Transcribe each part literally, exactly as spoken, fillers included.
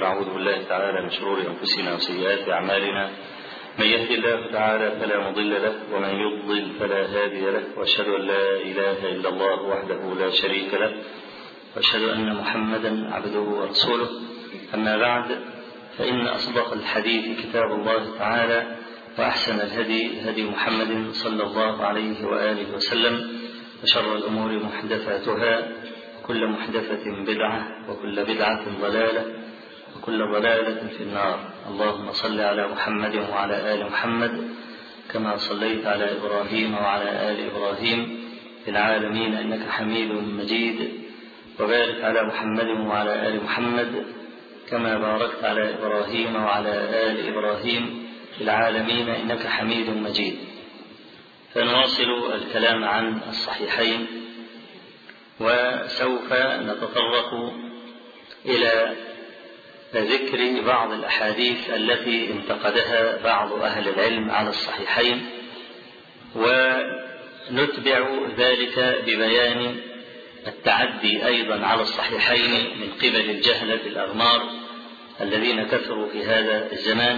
ونعوذ بالله تعالى من شرور أنفسنا وسيئات أعمالنا. من يهد الله تعالى فلا مضل له ومن يضلل فلا هادي له، وأشهد أن لا إله إلا الله وحده لا شريك له، وأشهد أن محمدا عبده ورسوله. أما بعد، فإن أصدق الحديث كتاب الله تعالى، وأحسن الهدي هدي محمد صلى الله عليه وآله وسلم، وشر الأمور محدثاتها، وكل محدثة بدعة، وكل بدعة ضلالة، وكل ضلالة في النار. اللهم صل على محمد وعلى آل محمد كما صليت على إبراهيم وعلى آل إبراهيم في العالمين إنك حميد مجيد، وبارك على محمد وعلى آل محمد كما باركت على إبراهيم وعلى آل إبراهيم في العالمين إنك حميد مجيد. فنواصل الكلام عن الصحيحين، وسوف نتطرق إلى ذكر بعض الأحاديث التي انتقدها بعض أهل العلم على الصحيحين، ونتبع ذلك ببيان التعدي أيضا على الصحيحين من قبل الجهلة الأغمار الذين كثروا في هذا الزمان.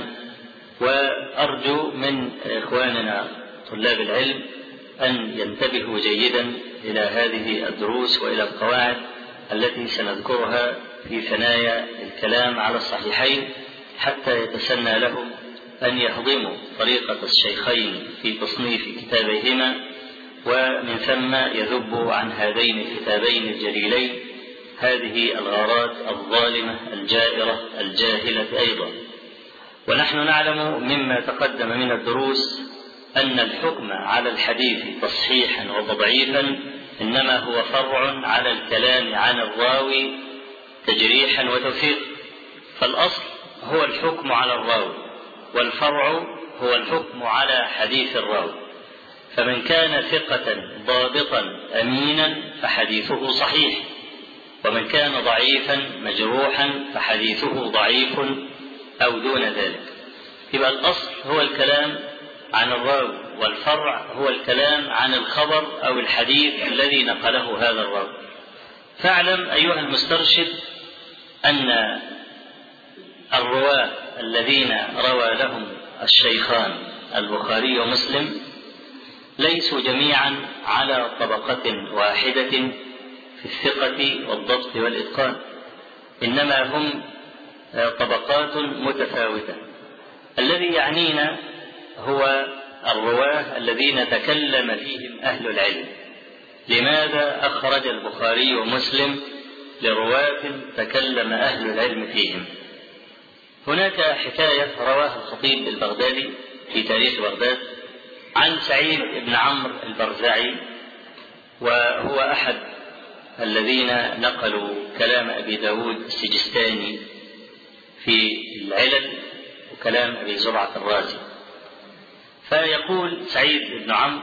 وأرجو من إخواننا طلاب العلم أن ينتبهوا جيدا إلى هذه الدروس وإلى القواعد التي سنذكرها في ثنايا الكلام على الصحيحين، حتى يتسنى لهم أن يهضموا طريقة الشيخين في تصنيف كتابيهما، ومن ثم يذبوا عن هذين الكتابين الجليلين هذه الغارات الظالمة الجائرة الجاهلة أيضا. ونحن نعلم مما تقدم من الدروس أن الحكم على الحديث تصحيحا وتضعيفا إنما هو فرع على الكلام عن الراوي تجريحا وتوثيقا. فالأصل هو الحكم على الراوي، والفرع هو الحكم على حديث الراوي. فمن كان ثقة ضابطا أمينا فحديثه صحيح، ومن كان ضعيفا مجروحا فحديثه ضعيف أو دون ذلك. يبقى الأصل هو الكلام عن الراوي، والفرع هو الكلام عن الخبر أو الحديث الذي نقله هذا الراوي. فاعلم أيها المسترشد أن الرواة الذين روى لهم الشيخان البخاري ومسلم ليسوا جميعا على طبقة واحدة في الثقة والضبط والإتقان، إنما هم طبقات متفاوتة. الذي يعنينا هو الرواه الذين تكلم فيهم أهل العلم. لماذا أخرج البخاري ومسلم لرواة تكلم أهل العلم فيهم؟ هناك حكاية رواها الخطيب البغدادي في تاريخ بغداد عن سعيد بن عمرو البرزعي، وهو أحد الذين نقلوا كلام أبي داود السجستاني في العلل وكلام أبي زرعة الرازي. فيقول سعيد بن عمرو: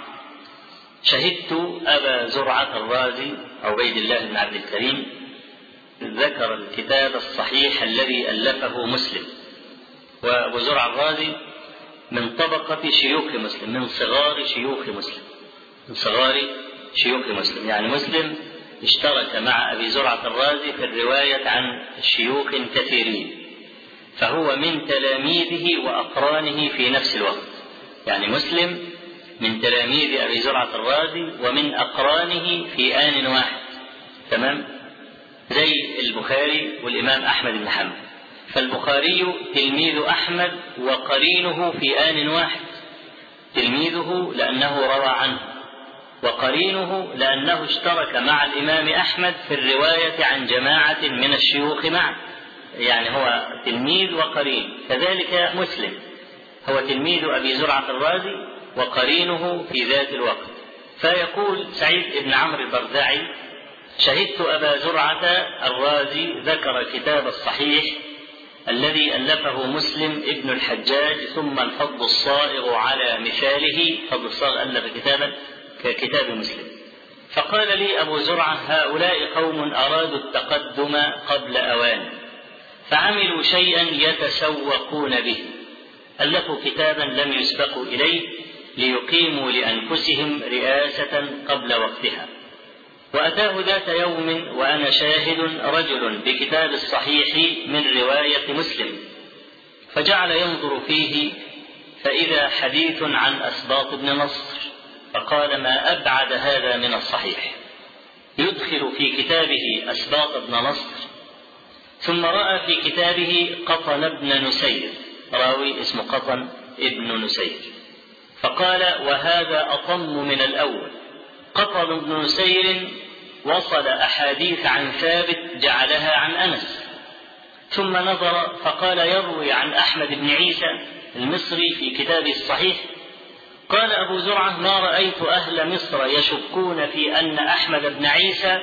شهدت أبا زرعة الرازي عبيد الله بن عبد الكريم ذكر الكتاب الصحيح الذي ألفه مسلم. وأبو زرعة الرازي من طبقة شيوخ مسلم، من صغار شيوخ مسلم، من صغار شيوخ مسلم. يعني مسلم اشترك مع أبي زرعة الرازي في الرواية عن شيوخ كثيرين، فهو من تلاميذه وأقرانه في نفس الوقت. يعني مسلم من تلاميذ أبي زرعة الرازي ومن أقرانه في آن واحد، تمام؟ زي البخاري والإمام أحمد بن حنبل. فالبخاري تلميذ أحمد وقرينه في آن واحد، تلميذه لأنه روى عنه، وقرينه لأنه اشترك مع الإمام أحمد في الرواية عن جماعة من الشيوخ معه. يعني هو تلميذ وقرين. كذلك مسلم هو تلميذ أبي زرعة الرازي وقرينه في ذات الوقت. فيقول سعيد بن عمرو البرزعي: شهدت أبا زرعة الرازي ذكر كتاب الصحيح الذي ألفه مسلم ابن الحجاج ثم الفضل الصائغ على مثاله. فضل الصائغ ألف كتابا ككتاب مسلم. فقال لي أبو زرعة: هؤلاء قوم أرادوا التقدم قبل أوان، فعملوا شيئا يتسوقون به، ألفوا كتابا لم يسبقوا إليه ليقيموا لأنفسهم رئاسة قبل وقتها. وأتاه ذات يوم وأنا شاهد رجل بكتاب الصحيح من رواية مسلم، فجعل ينظر فيه فإذا حديث عن أسباط بن نصر، فقال: ما أبعد هذا من الصحيح. يدخل في كتابه أسباط بن نصر، ثم رأى في كتابه قطن بن نسير، راوي اسمه قطن ابن نسير، فقال: وهذا أطم من الأول. قطن بن نسير وصل أحاديث عن ثابت جعلها عن أنس، ثم نظر فقال: يروي عن أحمد بن عيسى المصري في كتابه الصحيح. قال أبو زرعة: ما رأيت أهل مصر يشكون في أن أحمد بن عيسى،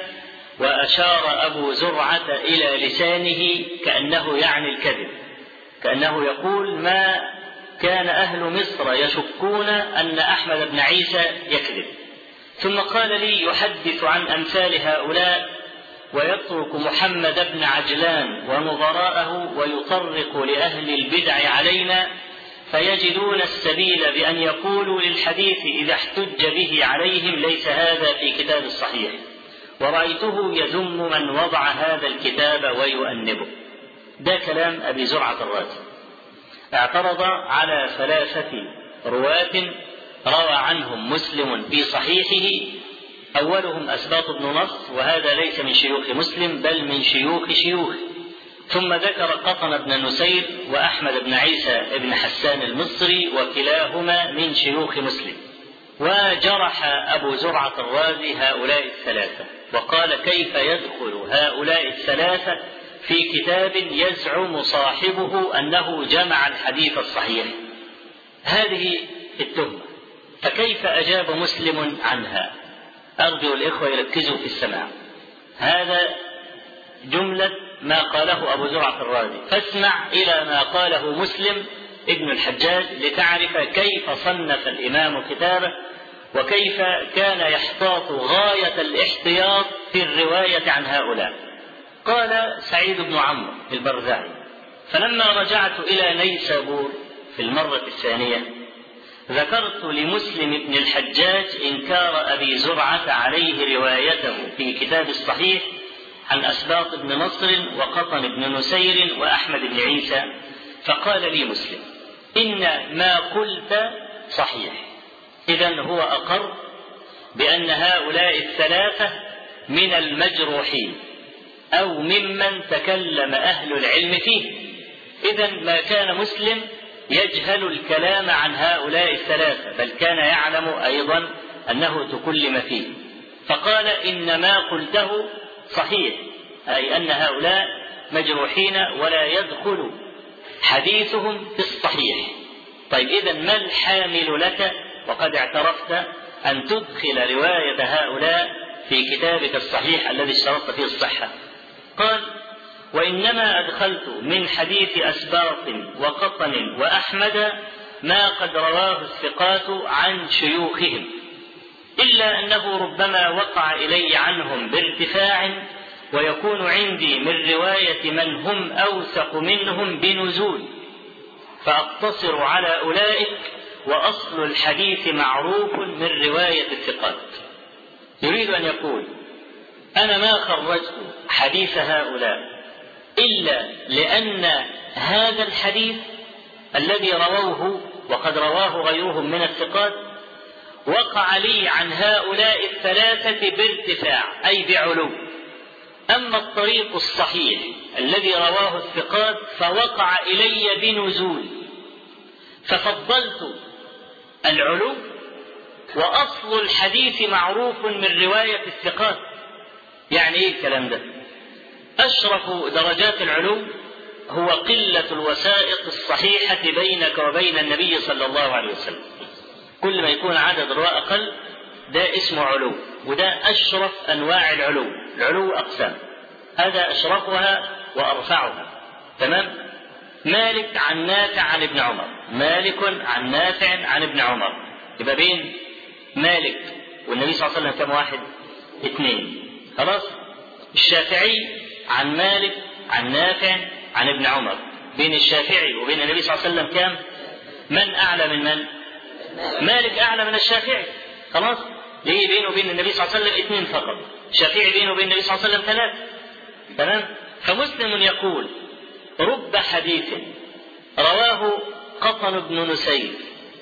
وأشار أبو زرعة إلى لسانه كأنه يعني الكذب، كأنه يقول: ما كان أهل مصر يشكون أن أحمد بن عيسى يكذب. ثم قال لي: يحدث عن أمثال هؤلاء ويترك محمد بن عجلان ونظراءه ويطرق لأهل البدع علينا، فيجدون السبيل بأن يقولوا للحديث إذا احتج به عليهم: ليس هذا في كتاب الصحيح. ورأيته يذم من وضع هذا الكتاب ويؤنبه. ده كلام أبي زرعة الرازي. اعترض على ثلاثة رواة روى عنهم مسلم في صحيحه، أولهم أسباط بن نصر، وهذا ليس من شيوخ مسلم بل من شيوخ شيوخ. ثم ذكر قطن بن نسير وأحمد بن عيسى بن حسان المصري، وكلاهما من شيوخ مسلم. وجرح أبو زرعة الرازي هؤلاء الثلاثة، وقال: كيف يدخل هؤلاء الثلاثة في كتاب يزعم صاحبه أنه جمع الحديث الصحيح؟ هذه التهمة، فكيف أجاب مسلم عنها؟ أرجو الإخوة يركزوا في السماع. هذا جملة ما قاله أبو زرعة الرازي، فاسمع إلى ما قاله مسلم ابن الحجاج لتعرف كيف صنف الإمام كتابه، وكيف كان يحتاط غاية الاحتياط في الرواية عن هؤلاء. قال سعيد بن عمرو البرزعي: فلما رجعت إلى نيسابور في المرة الثانية ذكرت لمسلم بن الحجاج إنكار أبي زرعة عليه روايته في كتاب الصحيح عن أسباط بن نصر وقطن بن نسير وأحمد بن عيسى، فقال لي مسلم: إن ما قلت صحيح. إذن هو أقر بأن هؤلاء الثلاثة من المجروحين أو ممن تكلم أهل العلم فيه. إذن ما كان مسلم يجهل الكلام عن هؤلاء الثلاثة، بل كان يعلم أيضا أنه تكلم فيه. فقال: إن ما قلته صحيح، أي أن هؤلاء مجروحين ولا يدخل حديثهم في الصحيح. طيب إذن ما الحامل لك وقد اعترفت أن تدخل رواية هؤلاء في كتابك الصحيح الذي اشترطت فيه الصحة؟ قال: وإنما أدخلت من حديث أسباط وقطن وأحمد ما قد رواه الثقات عن شيوخهم، إلا أنه ربما وقع إلي عنهم بارتفاع، ويكون عندي من رواية من هم أوثق منهم بنزول، فأقتصر على أولئك، وأصل الحديث معروف من رواية الثقات. يريد أن يقول: أنا ما خرجت حديث هؤلاء إلا لأن هذا الحديث الذي رووه وقد رواه غيرهم من الثقات وقع لي عن هؤلاء الثلاثة بارتفاع، أي بعلو. أما الطريق الصحيح الذي رواه الثقات فوقع إلي بنزول، ففضلت العلو، وأصل الحديث معروف من رواية الثقات. يعني إيه الكلام ده؟ أشرف درجات العلو هو قلة الوسائط الصحيحة بينك وبين النبي صلى الله عليه وسلم. كل ما يكون عدد رواة أقل ده اسمه علو، وده أشرف أنواع العلو. العلو أقسام، هذا أشرفها وأرفعها. تمام؟ مالك عن نافع عن ابن عمر، مالك عن نافع عن ابن عمر، يبقى بين مالك والنبي صلى الله عليه وسلم كم واحد؟ اثنين. خلاص؟ الشافعي عن مالك عن نافع عن ابن عمر، بين الشافعي وبين النبي صلى الله عليه وسلم كم؟ من أعلى من من؟ مالك أعلى من الشافعي. خلاص؟ ليه بينه وبين النبي صلى الله عليه وسلم اثنين فقط. شفيع بينه وبين النبي صلى الله عليه وسلم ثلاثة. تمام؟ فمسلم يقول رب حديث رواه قطن بن نسير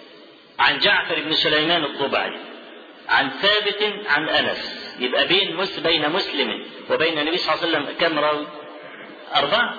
عن جعفر بن سليمان الضبعي عن ثابت عن أنس. يبقى بين مس بين مسلم وبين النبي صلى الله عليه وسلم كم راوي؟ أربعة.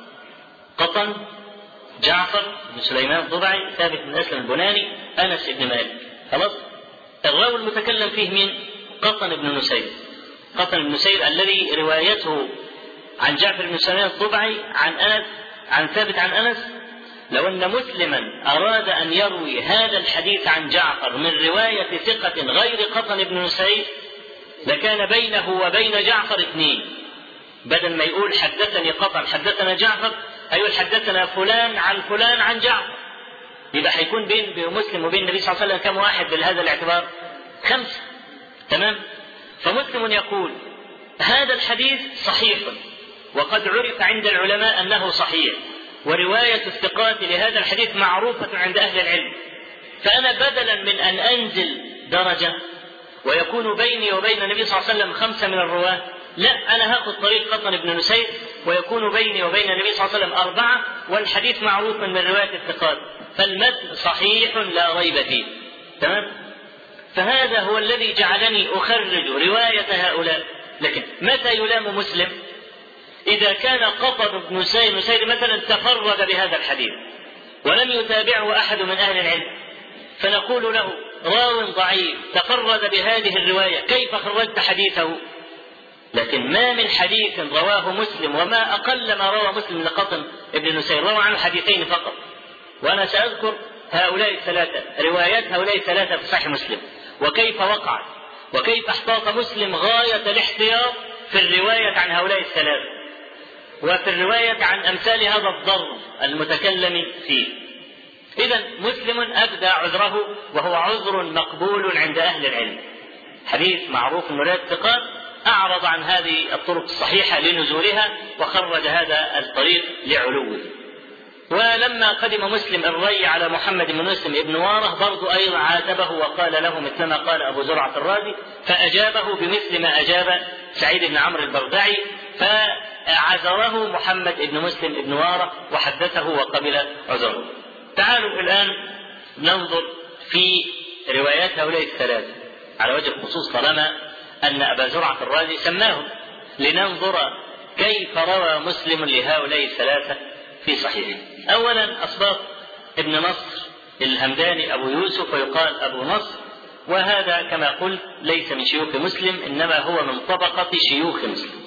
قطن، جعفر بن سليمان الضبعي، ثابت بن أسلم البناني، أنس بن مالك. خلاص؟ الراوي المتكلم فيه مين؟ قطن بن نسير. قطن بن نسير الذي روايته عن جعفر بن سليمان الضبعي عن أنس عن ثابت عن أنس. لو أن مسلما أراد أن يروي هذا الحديث عن جعفر من رواية ثقة غير قطن بن نسير لكان بينه وبين جعفر اثنين. بدل ما يقول حدثني قطن حدثنا جعفر هيقول حدثنا فلان عن فلان عن جعفر. يبقى حيكون بين مسلم وبين النبي صلى الله عليه وسلم كم واحد بهذا الاعتبار؟ خمسة. تمام؟ فمسلم يقول هذا الحديث صحيح وقد عرف عند العلماء أنه صحيح، ورواية الثقات لهذا الحديث معروفة عند أهل العلم، فأنا بدلا من أن أنزل درجة ويكون بيني وبين النبي صلى الله عليه وسلم خمسة من الرواة، لا، أنا هاخذ طريق قطن بن نسير ويكون بيني وبين النبي صلى الله عليه وسلم أربعة، والحديث معروف من رواية الثقات، فالمتن صحيح لا ريب فيه. تمام؟ فهذا هو الذي جعلني أخرج رواية هؤلاء. لكن متى يلام مسلم؟ إذا كان قطن بن نسير نسير مثلا تفرد بهذا الحديث ولم يتابعه أحد من أهل العلم، فنقول له راو ضعيف تفرد بهذه الرواية كيف خرجت حديثه؟ لكن ما من حديث رواه مسلم، وما أقل ما روى مسلم لقطن بن نسير، روى عنه حديثين فقط، وأنا سأذكر هؤلاء الثلاثة، روايات هؤلاء الثلاثة في صحيح مسلم، وكيف وقعت وكيف احتاط مسلم غاية الاحتياط في الرواية عن هؤلاء الثلاثة وفي الرواية عن أمثال هذا الضرب المتكلم فيه. إذن مسلم أبدى عذره وهو عذر مقبول عند أهل العلم، حديث معروف من رواية الثقات، أعرض عن هذه الطرق الصحيحة لنزولها وخرج هذا الطريق لعلوه. ولما قدم مسلم الري على محمد بن مسلم ابن واره برضو أيضا عاتبه وقال له مثلما قال أبو زرعة الرازي، فأجابه بمثل ما أجاب سعيد بن عمرو البردعي، فعذره محمد بن مسلم ابن واره وحدثه وقبل عذره. تعالوا الآن ننظر في روايات هؤلاء الثلاثة على وجه الخصوص، طالما أن أبا زرعة الرازي سماه، لننظر كيف روى مسلم لهؤلاء الثلاثة في صحيحه. أولا أصباط ابن نصر الهمداني أبو يوسف ويقال أبو نصر، وهذا كما قلت ليس من شيوخ مسلم، إنما هو من طبقة شيوخ مسلم.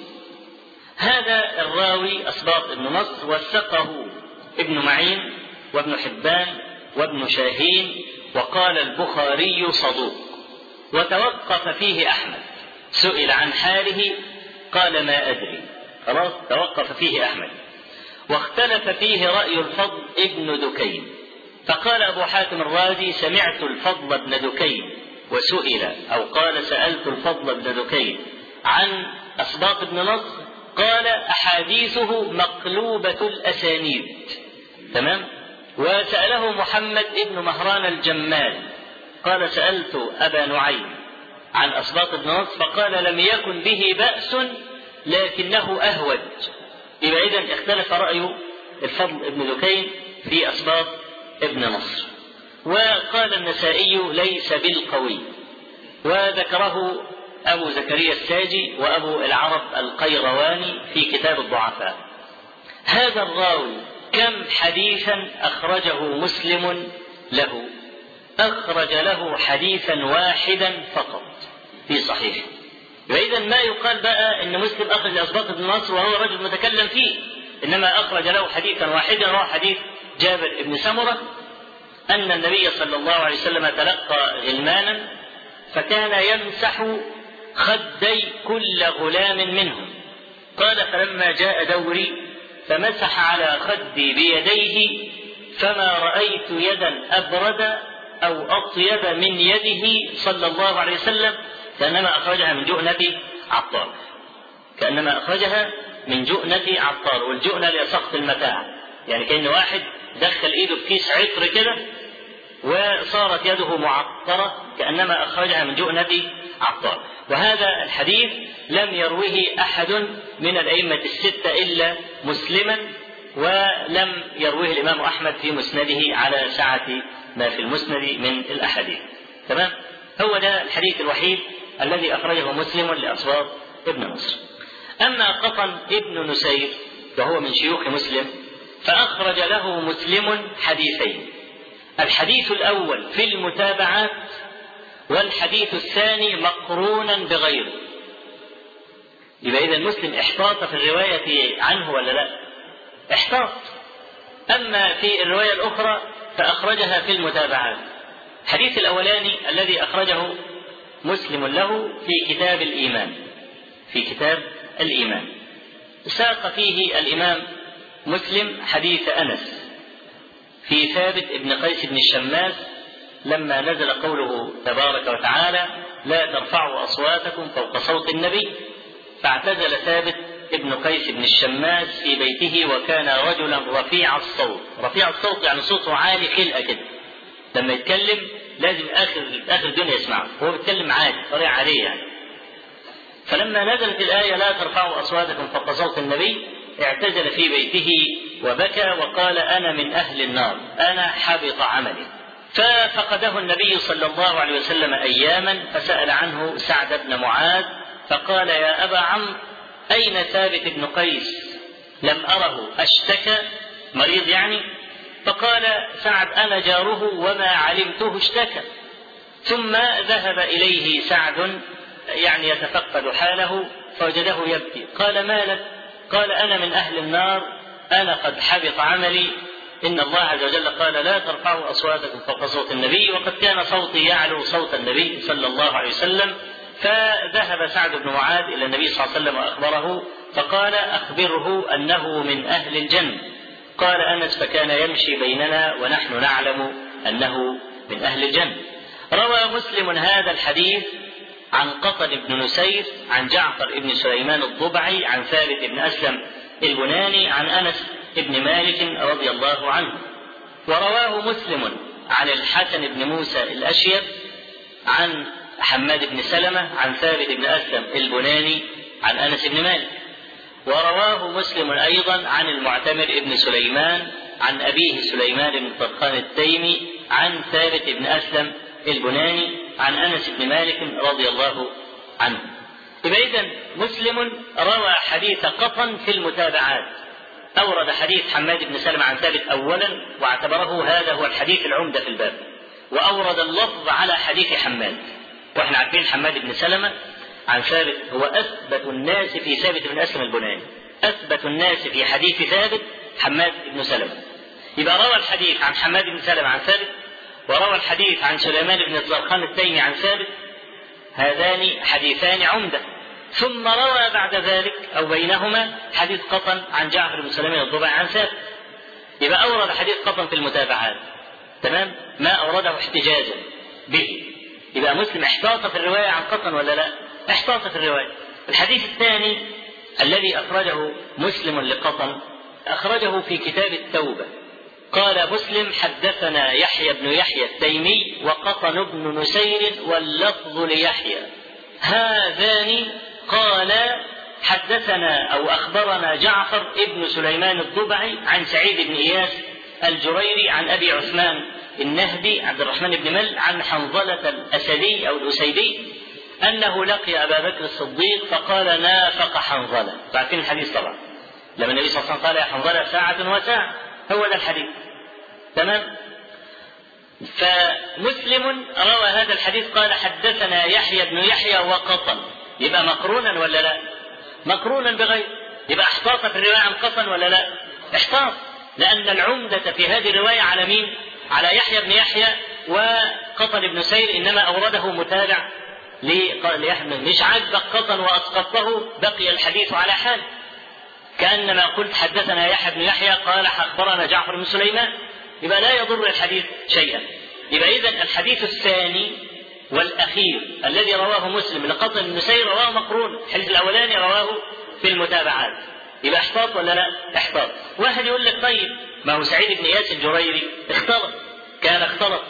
هذا الراوي أصباط ابن نصر وثقه ابن معين وابن حبان وابن شاهين، وقال البخاري صدوق، وتوقف فيه أحمد، سئل عن حاله قال ما أدري، خلاص توقف فيه أحمد. واختلف فيه رأي الفضل ابن دكين، فقال أبو حاتم الرازي سمعت الفضل بن دكين وسئل، أو قال سألت الفضل بن دكين عن أصباط بن نصر، قال أحاديثه مقلوبة الأسانيد. تمام؟ وسأله محمد ابن مهران الجمال قال سألت أبا نعيم عن أصباط بن نصر فقال لم يكن به بأس لكنه أهوج. يبقى إذن اختلف رأي الفضل ابن دكين في أصباط ابن نصر. وقال النسائي ليس بالقوي، وذكره أبو زكريا الساجي وأبو العرب القيرواني في كتاب الضعفاء. هذا الراوي كم حديثا أخرجه مسلم له؟ أخرج له حديثا واحدا فقط في صحيح. وإذا ما يقال بقى إن مسلم أخرج أصباط بن نصر وهو رجل متكلم فيه، إنما أخرج له حديثا واحدا، وهو حديث جابر بن سمرة أن النبي صلى الله عليه وسلم تلقى غلمانا فكان يمسح خدي كل غلام منهم، قال فلما جاء دوري فمسح على خدي بيديه فما رأيت يدا أبرد أو أطيب من يده صلى الله عليه وسلم، كأنما أخرجها من جؤنة عطار، كأنما أخرجها من جؤنة عطار. والجؤنة لسقط المتاع، يعني كأن واحد دخل إيده في كيس عطر كده وصارت يده معطرة كأنما أخرجها من جؤنة عطار. وهذا الحديث لم يروه أحد من الأئمة الستة إلا مسلما، ولم يروه الإمام أحمد في مسنده على سعة ما في المسند من الأحاديث. تمام؟ هو ده الحديث الوحيد الذي أخرجه مسلم لأصوات ابن نصر. أما قطن ابن نسير وهو من شيوخ مسلم فأخرج له مسلم حديثين، الحديث الأول في المتابعات والحديث الثاني مقرونا بغيره. يبقى إذا المسلم احتاط في الرواية عنه ولا لا؟ احتاط. أما في الرواية الأخرى فأخرجها في المتابعات. الحديث الأولاني الذي أخرجه مسلم له في كتاب الإيمان، في كتاب الإيمان ساق فيه الإمام مسلم حديث أنس في ثابت ابن قيس بن الشماس لما نزل قوله تبارك وتعالى لا ترفعوا أصواتكم فوق صوت النبي، فاعتزل ثابت ابن قيس بن الشماس في بيته وكان رجلا رفيع الصوت. رفيع الصوت يعني صوته عالي خلقة كده، لما يتكلم لازم آخر آخر الدنيا يسمعه، هو بيتكلم عالي طريقة عالية يعني. فلما نزلت الآية لا ترفعوا أصواتكم فوق صوت النبي اعتزل في بيته وبكى وقال أنا من أهل النار، أنا حبط عملي. ففقده النبي صلى الله عليه وسلم أياما فسأل عنه سعد بن معاذ فقال يا أبا عمرو أين ثابت بن قيس؟ لم أره أشتكى مريض يعني؟ فقال سعد أنا جاره وما علمته اشتكى. ثم ذهب إليه سعد يعني يتفقد حاله فوجده يبكي، قال ما لك؟ قال أنا من أهل النار، أنا قد حبط عملي، إن الله عز وجل قال لا ترفعوا أصواتكم فوق صوت النبي، وقد كان صوتي يعلو صوت النبي صلى الله عليه وسلم. فذهب سعد بن معاذ إلى النبي صلى الله عليه وسلم وأخبره فقال أخبره أنه من أهل الجنة. قال أنس فكان يمشي بيننا ونحن نعلم أنه من أهل الجنة. روى مسلم هذا الحديث عن قطن بن نسير عن جعفر بن سليمان الضبعي عن ثابت بن أسلم البناني عن أنس بن مالك رضي الله عنه. ورواه مسلم عن الحسن بن موسى الأشيب عن حماد بن سلمة عن ثابت بن أسلم البناني عن أنس بن مالك. ورواه مسلم أيضا عن المعتمر بن سليمان عن أبيه سليمان بن طرخان التيمي عن ثابت بن أسلم البناني عن أنس بن مالك رضي الله عنه. إذا مسلم روى حديث قطن في المتابعات، أورد حديث حماد بن سلمة عن ثابت أولا واعتبره هذا هو الحديث العمدة في الباب، وأورد اللفظ على حديث حماد. وإحنا عارفين حماد بن سلمة عن ثابت هو أثبت الناس في ثابت بن أسلم البناني، أثبت الناس في حديث ثابت حماد بن سلمة. يبقى روى الحديث عن حماد بن سلمة عن ثابت، وروى الحديث عن سليمان بن طرخان التيمي عن ثابت، هذان حديثان عمدة. ثم روى بعد ذلك أو بينهما حديث قطن عن جعفر بن سليمان الضبعي عن ثابت. يبقى أورد حديث قطن في المتابعات، تمام، ما أورده احتجاجا به. يبقى مسلم احتاط في الرواية عن قطن ولا لا؟ احتاط في الرواية. الحديث الثاني الذي أخرجه مسلم لقطن أخرجه في كتاب التوبة. قال مسلم حدثنا يحيى بن يحيى التيمي وقطن بن نسير واللفظ ليحيى، هذان قال حدثنا أو أخبرنا جعفر ابن سليمان الضبعي عن سعيد بن إياس الجريري عن أبي عثمان النهدي عبد الرحمن بن مل عن حنظلة الأسدي أو الأسيدي أنه لقي أبا بكر الصديق فقال نافق حنظلة. فعارفين الحديث طبعا لما النبي صلى الله عليه وسلم قال يا حنظلة ساعة وساعة، هو ده الحديث، تمام. فمسلم روى هذا الحديث قال حدثنا يحيى بن يحيى وقطن، يبقى مقرونا ولا لا؟ مقرونا بغير، يبقى احتاط في الرواية عن قطن ولا لا؟ احتاط، لأن العمدة في هذه الرواية على مين؟ على يحيى بن يحيى وقطن بن سير، إنما أورده متابع ليحيى. مش عاجبك قطن وأسقطته بقي الحديث على حال، كأنما قلت حدثنا يحيى بن يحيى قال أخبرنا جعفر بن سليمان، يبقى لا يضر الحديث شيئا. يبقى إذن الحديث الثاني والأخير الذي رواه مسلم لقطن بن سير رواه مقرون، الحديث الأولاني رواه في المتابعات. يبقى احتاط ولا لا؟ احتاط. واحد يقول لك طيب ما هو سعيد بن إياس الجريري اختلط، كان اختلط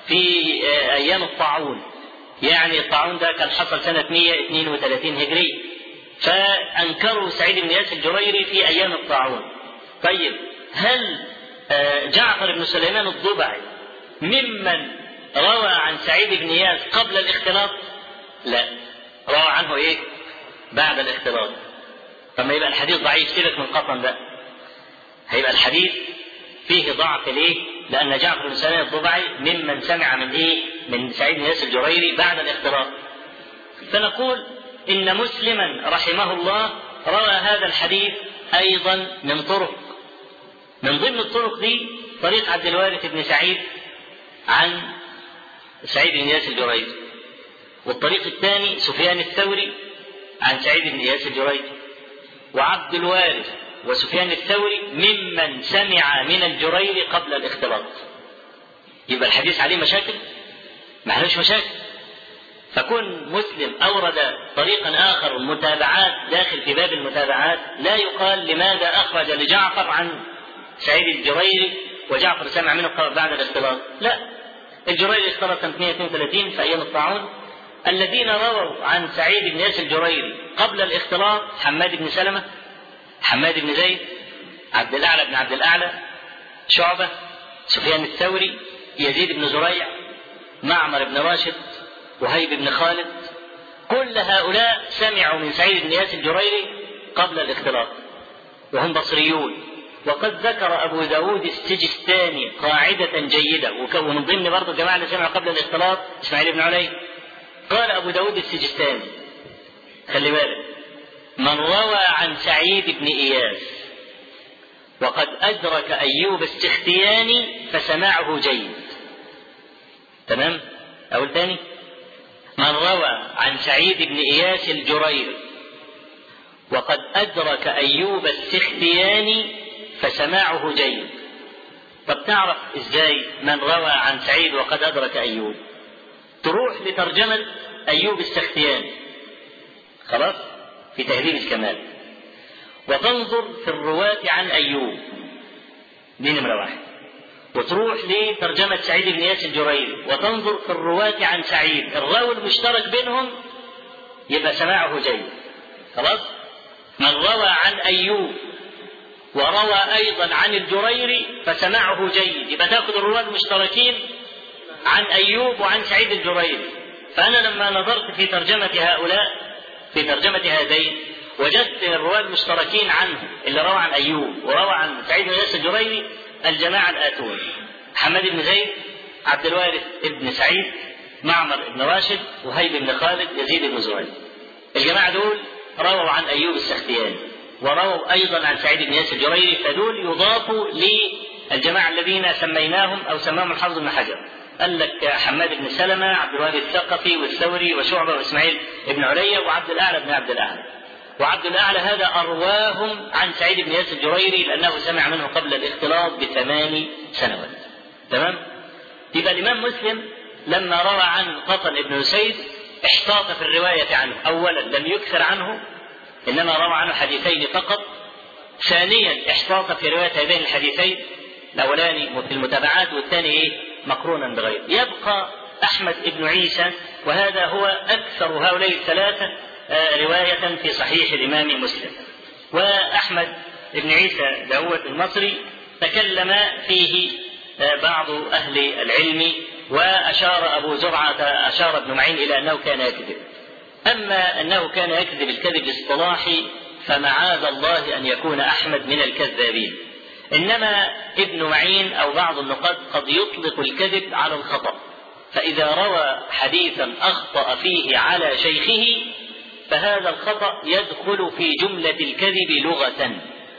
في أيام الطاعون، يعني الطاعون ده كان حصل سنة مئة واثنين وثلاثين هجري، فأنكروا سعيد بن إياس الجريري في أيام الطاعون. طيب هل جعفر بن سليمان الضبعي ممن روى عن سعيد بن إياس قبل الاختلاط؟ لا، روى عنه إيه؟ بعد الاختلاط. طب ما يبقى الحديث ضعيف، سيبك من قطن ده، هيبقى الحديث فيه ضعف. ليه؟ لأن جعفر بن سليمان الضبعي ممن سمع من إيه؟ من سعيد بن إياس الجريري بعد الاختلاط. فنقول إن مسلما رحمه الله روى هذا الحديث أيضا من طرق، من ضمن الطرق دي طريق عبد الوارث بن سعيد عن سعيد بن إياس الجريري، والطريق الثاني سفيان الثوري عن سعيد بن إياس الجريري. وعبد الوارث وسفيان الثوري ممن سمع من الجريري قبل الاختلاط. يبقى الحديث عليه مشاكل؟ ما عليهوش مشاكل. فكون مسلم أورد طريقا آخر متابعات داخل في باب المتابعات، لا يقال لماذا أخرج لجعفر عن سعيد الجريري وجعفر سمع منه بعد الاختلاط. لا، الجريري اختلط سنة مئة واثنين وثلاثين في أيام الطاعون. الذين رووا عن سعيد بن إياس الجريري قبل الاختلاط حماد بن سلمة، حماد بن زيد، عبد الأعلى بن عبد الأعلى، شعبة، سفيان الثوري، يزيد بن زريع، معمر بن راشد، وهيب بن خالد. كل هؤلاء سمعوا من سعيد بن إياس الجريري قبل الاختلاط وهم بصريون. وقد ذكر أبو داود السجستاني قاعدة جيدة، ومن ضمن برضه الجماعة اللي سمعوا قبل الاختلاط إسماعيل بن علي. قال أبو داود السجستاني، خلي بالك، من روى عن سعيد بن إياس وقد أدرك أيوب السختياني فسماعه جيد. تمام؟ أقول تاني، من روى عن سعيد بن إياس الجريري وقد أدرك أيوب السختياني فسماعه جيد. طب تعرف إزاي من روى عن سعيد وقد أدرك أيوب؟ تروح لترجمة أيوب السختياني، خلاص، في تهذيب الكمال، وتنظر في الرواة عن أيوب، دي نمرة واحد. وتروح لترجمة سعيد بن إياس الجريري وتنظر في الرواة عن سعيد، الراوي المشترك بينهم يبقى سماعه جيد. خلاص؟ من روى عن أيوب وروى أيضا عن الجريري فسماعه جيد، يبقى تأخذ الرواة المشتركين عن أيوب وعن سعيد الجريري. فأنا لما نظرت في ترجمة هؤلاء، في ترجمة هذين، وجدت الرواة المشتركين عنه اللي روى عن أيوب وروى عن سعيد بن إياس الجريري الجماعة الآتون: حماد بن زيد، عبد الوارث بن سعيد، معمر بن راشد، وهيب بن خالد، يزيد بن زريع. الجماعة دول رووا عن أيوب السختياني ورووا أيضا عن سعيد بن إياس الجريري، فدول يضافوا للجماعة الذين سميناهم أو سماهم الحافظ بن حجر. قال لك حماد بن سلمة، عبد الوارث الثقفي، والثوري، وشعبة، وإسماعيل بن علي، وعبد الأعلى بن عبد الأعلى. وعبد الأعلى هذا أرواهم عن سعيد بن إياس الجريري لأنه سمع منه قبل الاختلاط بثمان سنوات. تمام؟ يبقى الإمام مسلم لما روى عن قطن بن أسيد احتاط في الرواية عنه. أولا لم يكثر عنه، إنما روى عنه حديثين فقط. ثانيا احتاط في رواية هذين الحديثين، الأولاني في المتابعات والثاني إيه؟ مقرونا بغيره. يبقى أحمد بن عيسى، وهذا هو أكثر هؤلاء الثلاثة رواية في صحيح الإمام مسلم. وأحمد بن عيسى داود المصري تكلم فيه بعض أهل العلم، وأشار أبو زرعة أشار ابن معين إلى أنه كان يكذب. أما أنه كان يكذب الكذب الاصطلاحي فمعاذ الله أن يكون أحمد من الكذابين، إنما ابن معين أو بعض النقاد قد يطلق الكذب على الخطأ، فإذا روى حديثا أخطأ فيه على شيخه فهذا الخطأ يدخل في جملة الكذب لغة،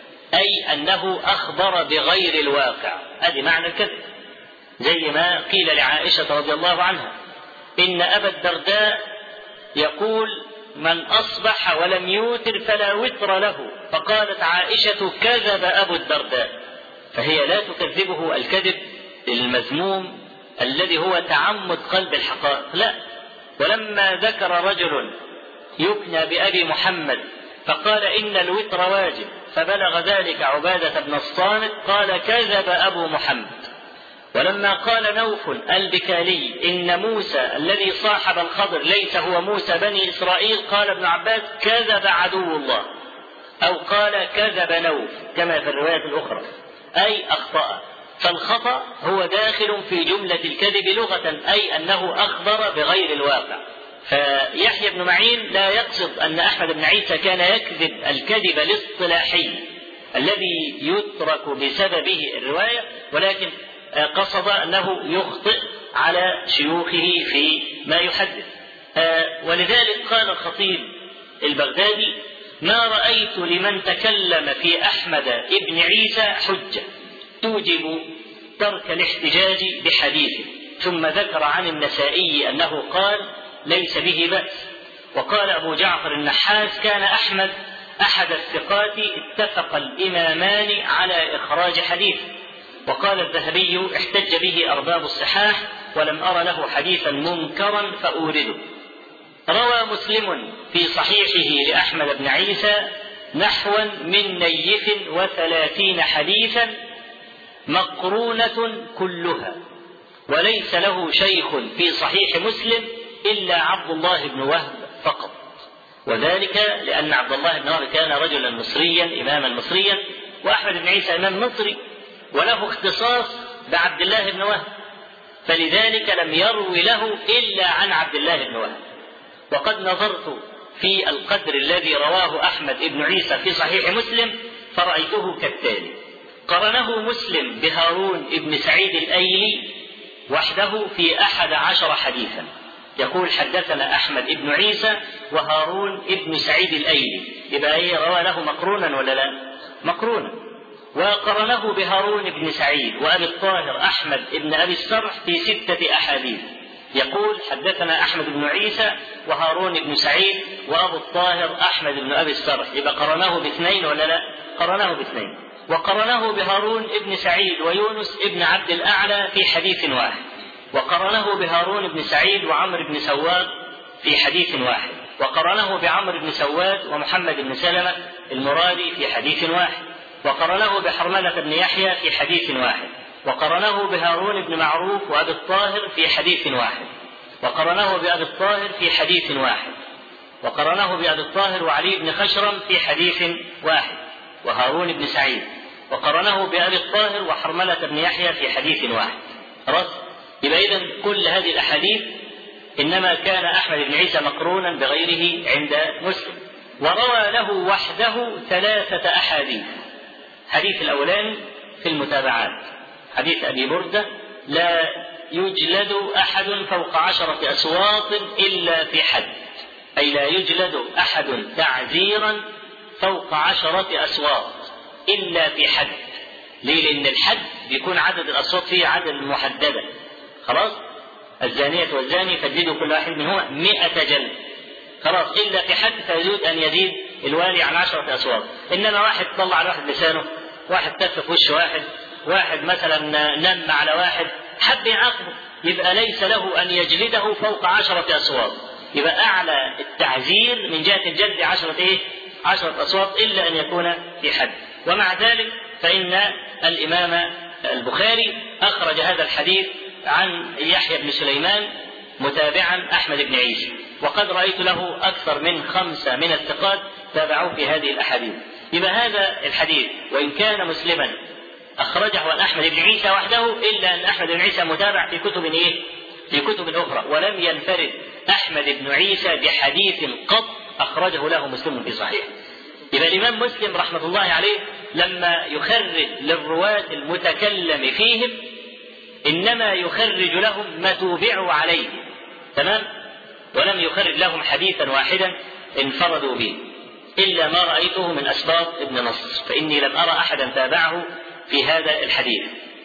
أي أنه أخبر بغير الواقع. هذه معنى الكذب، زي ما قيل لعائشة رضي الله عنها: إن أبا الدرداء يقول: من أصبح ولم يوتر فلا وتر له. فقالت عائشة: كذب أبو الدرداء. فهي لا تكذبه الكذب المذموم الذي هو تعمد قلب الحقائق، لا. ولما ذكر رجل يكنى بأبي محمد فقال: إن الوتر واجب، فبلغ ذلك عبادة بن الصامت قال: كذب أبو محمد. ولما قال نوف البكالي إن موسى الذي صاحب الخضر ليس هو موسى بني إسرائيل، قال ابن عباس كذب عدو الله، أو قال كذب نوف كما في الرواية الأخرى، أي أخطأ. فالخطأ هو داخل في جملة الكذب لغة، أي أنه أخبر بغير الواقع. فيحيى بن معين لا يقصد أن أحمد بن عيسى كان يكذب الكذب الاصطلاحي الذي يترك بسببه الرواية، ولكن قصد أنه يخطئ على شيوخه في ما يحدث. ولذلك قال الخطيب البغدادي: ما رأيت لمن تكلم في أحمد بن عيسى حجة توجب ترك الاحتجاج بحديثه. ثم ذكر عن النسائي أنه قال ليس به بأس. وقال أبو جعفر النحاس: كان أحمد أحد الثقات اتفق الإمامان على إخراج حديثه. وقال الذهبي: احتج به أرباب الصحاح ولم أر له حديثا منكرا فأورده. روى مسلم في صحيحه لأحمد بن عيسى نحوا من نيف وثلاثين حديثا مقرونة كلها، وليس له شيخ في صحيح مسلم إلا عبد الله بن وهب فقط، وذلك لأن عبد الله بن وهب كان رجلا مصريا إماما مصريا، وأحمد بن عيسى إمام مصري وله اختصاص بعبد الله بن وهب، فلذلك لم يروي له إلا عن عبد الله بن وهب. وقد نظرت في القدر الذي رواه أحمد بن عيسى في صحيح مسلم فرأيته كالتالي: قرنه مسلم بهارون بن سعيد الأيلي وحده في أحد عشر حديثا، يقول حدثنا أحمد بن عيسى وهارون بن سعيد الأيلي، يبقى إيه روى له مقرونا ولا لا؟ مقرونا. وقرنه بهارون بن سعيد وأبي الطاهر أحمد بن أبي السرح في ستة أحاديث، يقول حدثنا أحمد بن عيسى وهارون بن سعيد وأبو الطاهر أحمد بن أبي السرح، يبقى قرنه باثنين ولا لا؟ قرنه باثنين. وقرنه بهارون بن سعيد ويونس بن عبد الأعلى في حديث واحد، وقرنه بهارون بن سعيد وعمر بن سواد في حديث واحد، وقرنه بعمر بن سواد ومحمد بن سلمة المرادي في حديث واحد، وقرنه بحرملة بن يحيى في حديث واحد، وقرنه بهارون بن معروف وأبي الطاهر في حديث واحد، وقرنه بأبي الطاهر في حديث واحد، وقرنه بأبي الطاهر وعلي بن خشرم في حديث واحد، وهارون بن سعيد، وقرنه بأبي الطاهر وحرملة بن يحيى في حديث واحد. خلاص؟ يبقى إذن كل هذه الأحاديث إنما كان أحمد بن عيسى مقرونا بغيره عند مسلم. وروى له وحده ثلاثة أحاديث. حديث الأولاني في المتابعات، حديث أبي بردة: لا يجلد أحد فوق عشرة أسواط إلا في حد، أي لا يجلد أحد تعزيرا فوق عشرة أسواط إلا في حد. ليه؟ لأن الحد بيكون عدد الأصوات فيه عدد محددة. خلاص؟ الزانية والزاني فاجلدوا كل واحد منهما مئة جلد. خلاص، إلا في حد فيجوز أن يزيد الوالي عن عشرة أصوات. إنما واحد طلع على واحد لسانه، واحد تف في وش واحد، واحد مثلا نم على واحد، حب يعاقبه، يبقى ليس له أن يجلده فوق عشرة أصوات. يبقى أعلى التعزير من جهة الجلد عشرة إيه؟ عشرة أصوات، إلا أن يكون في حد. ومع ذلك فإن الإمام البخاري أخرج هذا الحديث عن يحيى بن سليمان متابعا أحمد بن عيسى، وقد رأيت له أكثر من خمسة من الثقات تابعوه في هذه الأحاديث. يبقى هذا الحديث وإن كان مسلما أخرجه عن أحمد بن عيسى وحده، إلا أن أحمد بن عيسى متابع في كتب إيه؟ في كتب أخرى، ولم ينفرد أحمد بن عيسى بحديث قط أخرجه له مسلم في صحيح. يبقى الإمام مسلم رحمة الله عليه لما يخرج للرواة المتكلم فيهم إنما يخرج لهم ما توبعوا عليه، تمام؟ ولم يخرج لهم حديثا واحدا انفردوا به، إلا ما رأيته من أسباط ابن نصر، فإني لم أرى أحدا تابعه في هذا الحديث.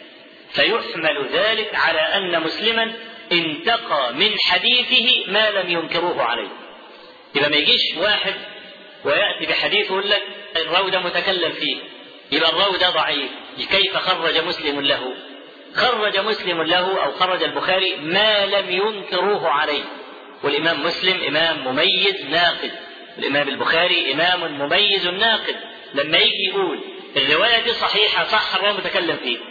فيحمل ذلك على أن مسلما انتقى من حديثه ما لم ينكروه عليه. يبقى ما يجيش واحد ويأتي بحديث يقول لك الراوي ده متكلم فيه، يبقى الراوي ده ضعيف، كيف خرج مسلم له؟ خرج مسلم له أو خرج البخاري ما لم ينكروه عليه. والإمام مسلم إمام مميز ناقد، الإمام البخاري إمام مميز ناقد. لما يجي يقول الرواية دي صحيحة صح الراوي متكلم فيه،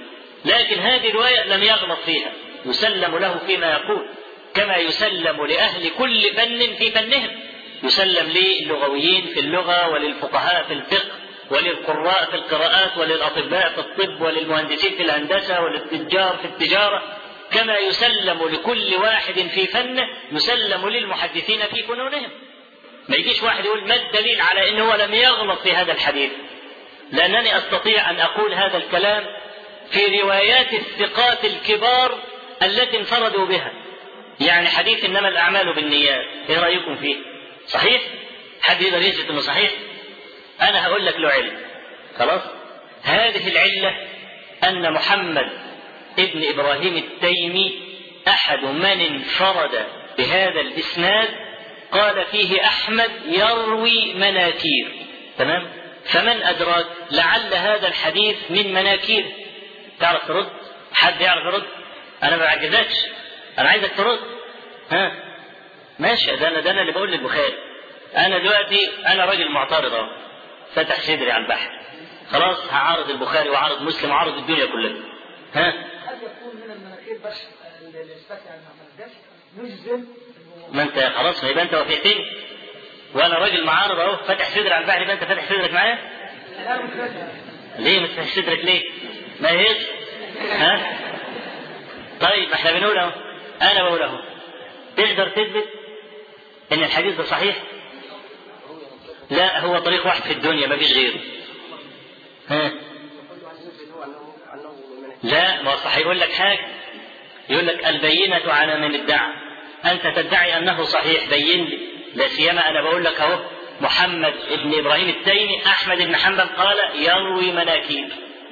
لكن هذه الرواية لم يغلط فيها، يسلم له فيما يقول، كما يسلم لأهل كل فن في فنهم. يسلم للغويين في اللغة، وللفقهاء في الفقه، وللقراء في القراءات، وللأطباء في الطب، وللمهندسين في الهندسة، وللتجار في التجارة، كما يسلم لكل واحد في فنه يسلم للمحدثين في فنونهم. ما يجيش واحد يقول ما الدليل على أنه لم يغلط في هذا الحديث، لأنني أستطيع أن أقول هذا الكلام في روايات الثقات الكبار التي انفردوا بها. يعني حديث إنما الأعمال بالنيات، إيه رأيكم فيه؟ صحيح؟ حد يقدر يثبت إنه صحيح؟ أنا هقول لك له علة. خلاص؟ هذه العلة أن محمد ابن إبراهيم التيمي أحد من انفرد بهذا الإسناد، قال فيه أحمد يروي مناكير. تمام؟ فمن أدراك لعل هذا الحديث من مناكير. تعرف ترد؟ حد يعرف يرد؟ أنا ما بعجزكش، أنا عايزك ترد. ها؟ ماشي، ده أنا ده أنا اللي بقول للبخاري. أنا دلوقتي أنا راجل معترض أهو، فتح صدري على البحر. خلاص هعارض البخاري وعارض مسلم وعارض الدنيا كلها. ها؟ قد يكون من المناكير بس الإثبات يعني ما حدش نجزم. ما أنت خلاص، ما يبقى أنت وافقتني. وأنا راجل معارض أهو، فتح صدري على البحر، يبقى أنت فاتح صدرك معايا؟ لا مش فاتح. ليه ما تفتح صدرك ليه؟ ما هيش؟ ها؟ طيب ما احنا بنقول اهو، انا بقول اهو، تقدر تثبت ان الحديث ده صحيح؟ لا، هو طريق واحد في الدنيا ما فيش غيره. ها؟ لا، ما صح. يقول لك حاجه، يقول لك البينة على من ادعى. انت تدعي انه صحيح، بين لي. لا سيما انا بقول لك اهو، محمد ابن ابراهيم التيمي احمد بن حنبل قال يروي مناكير.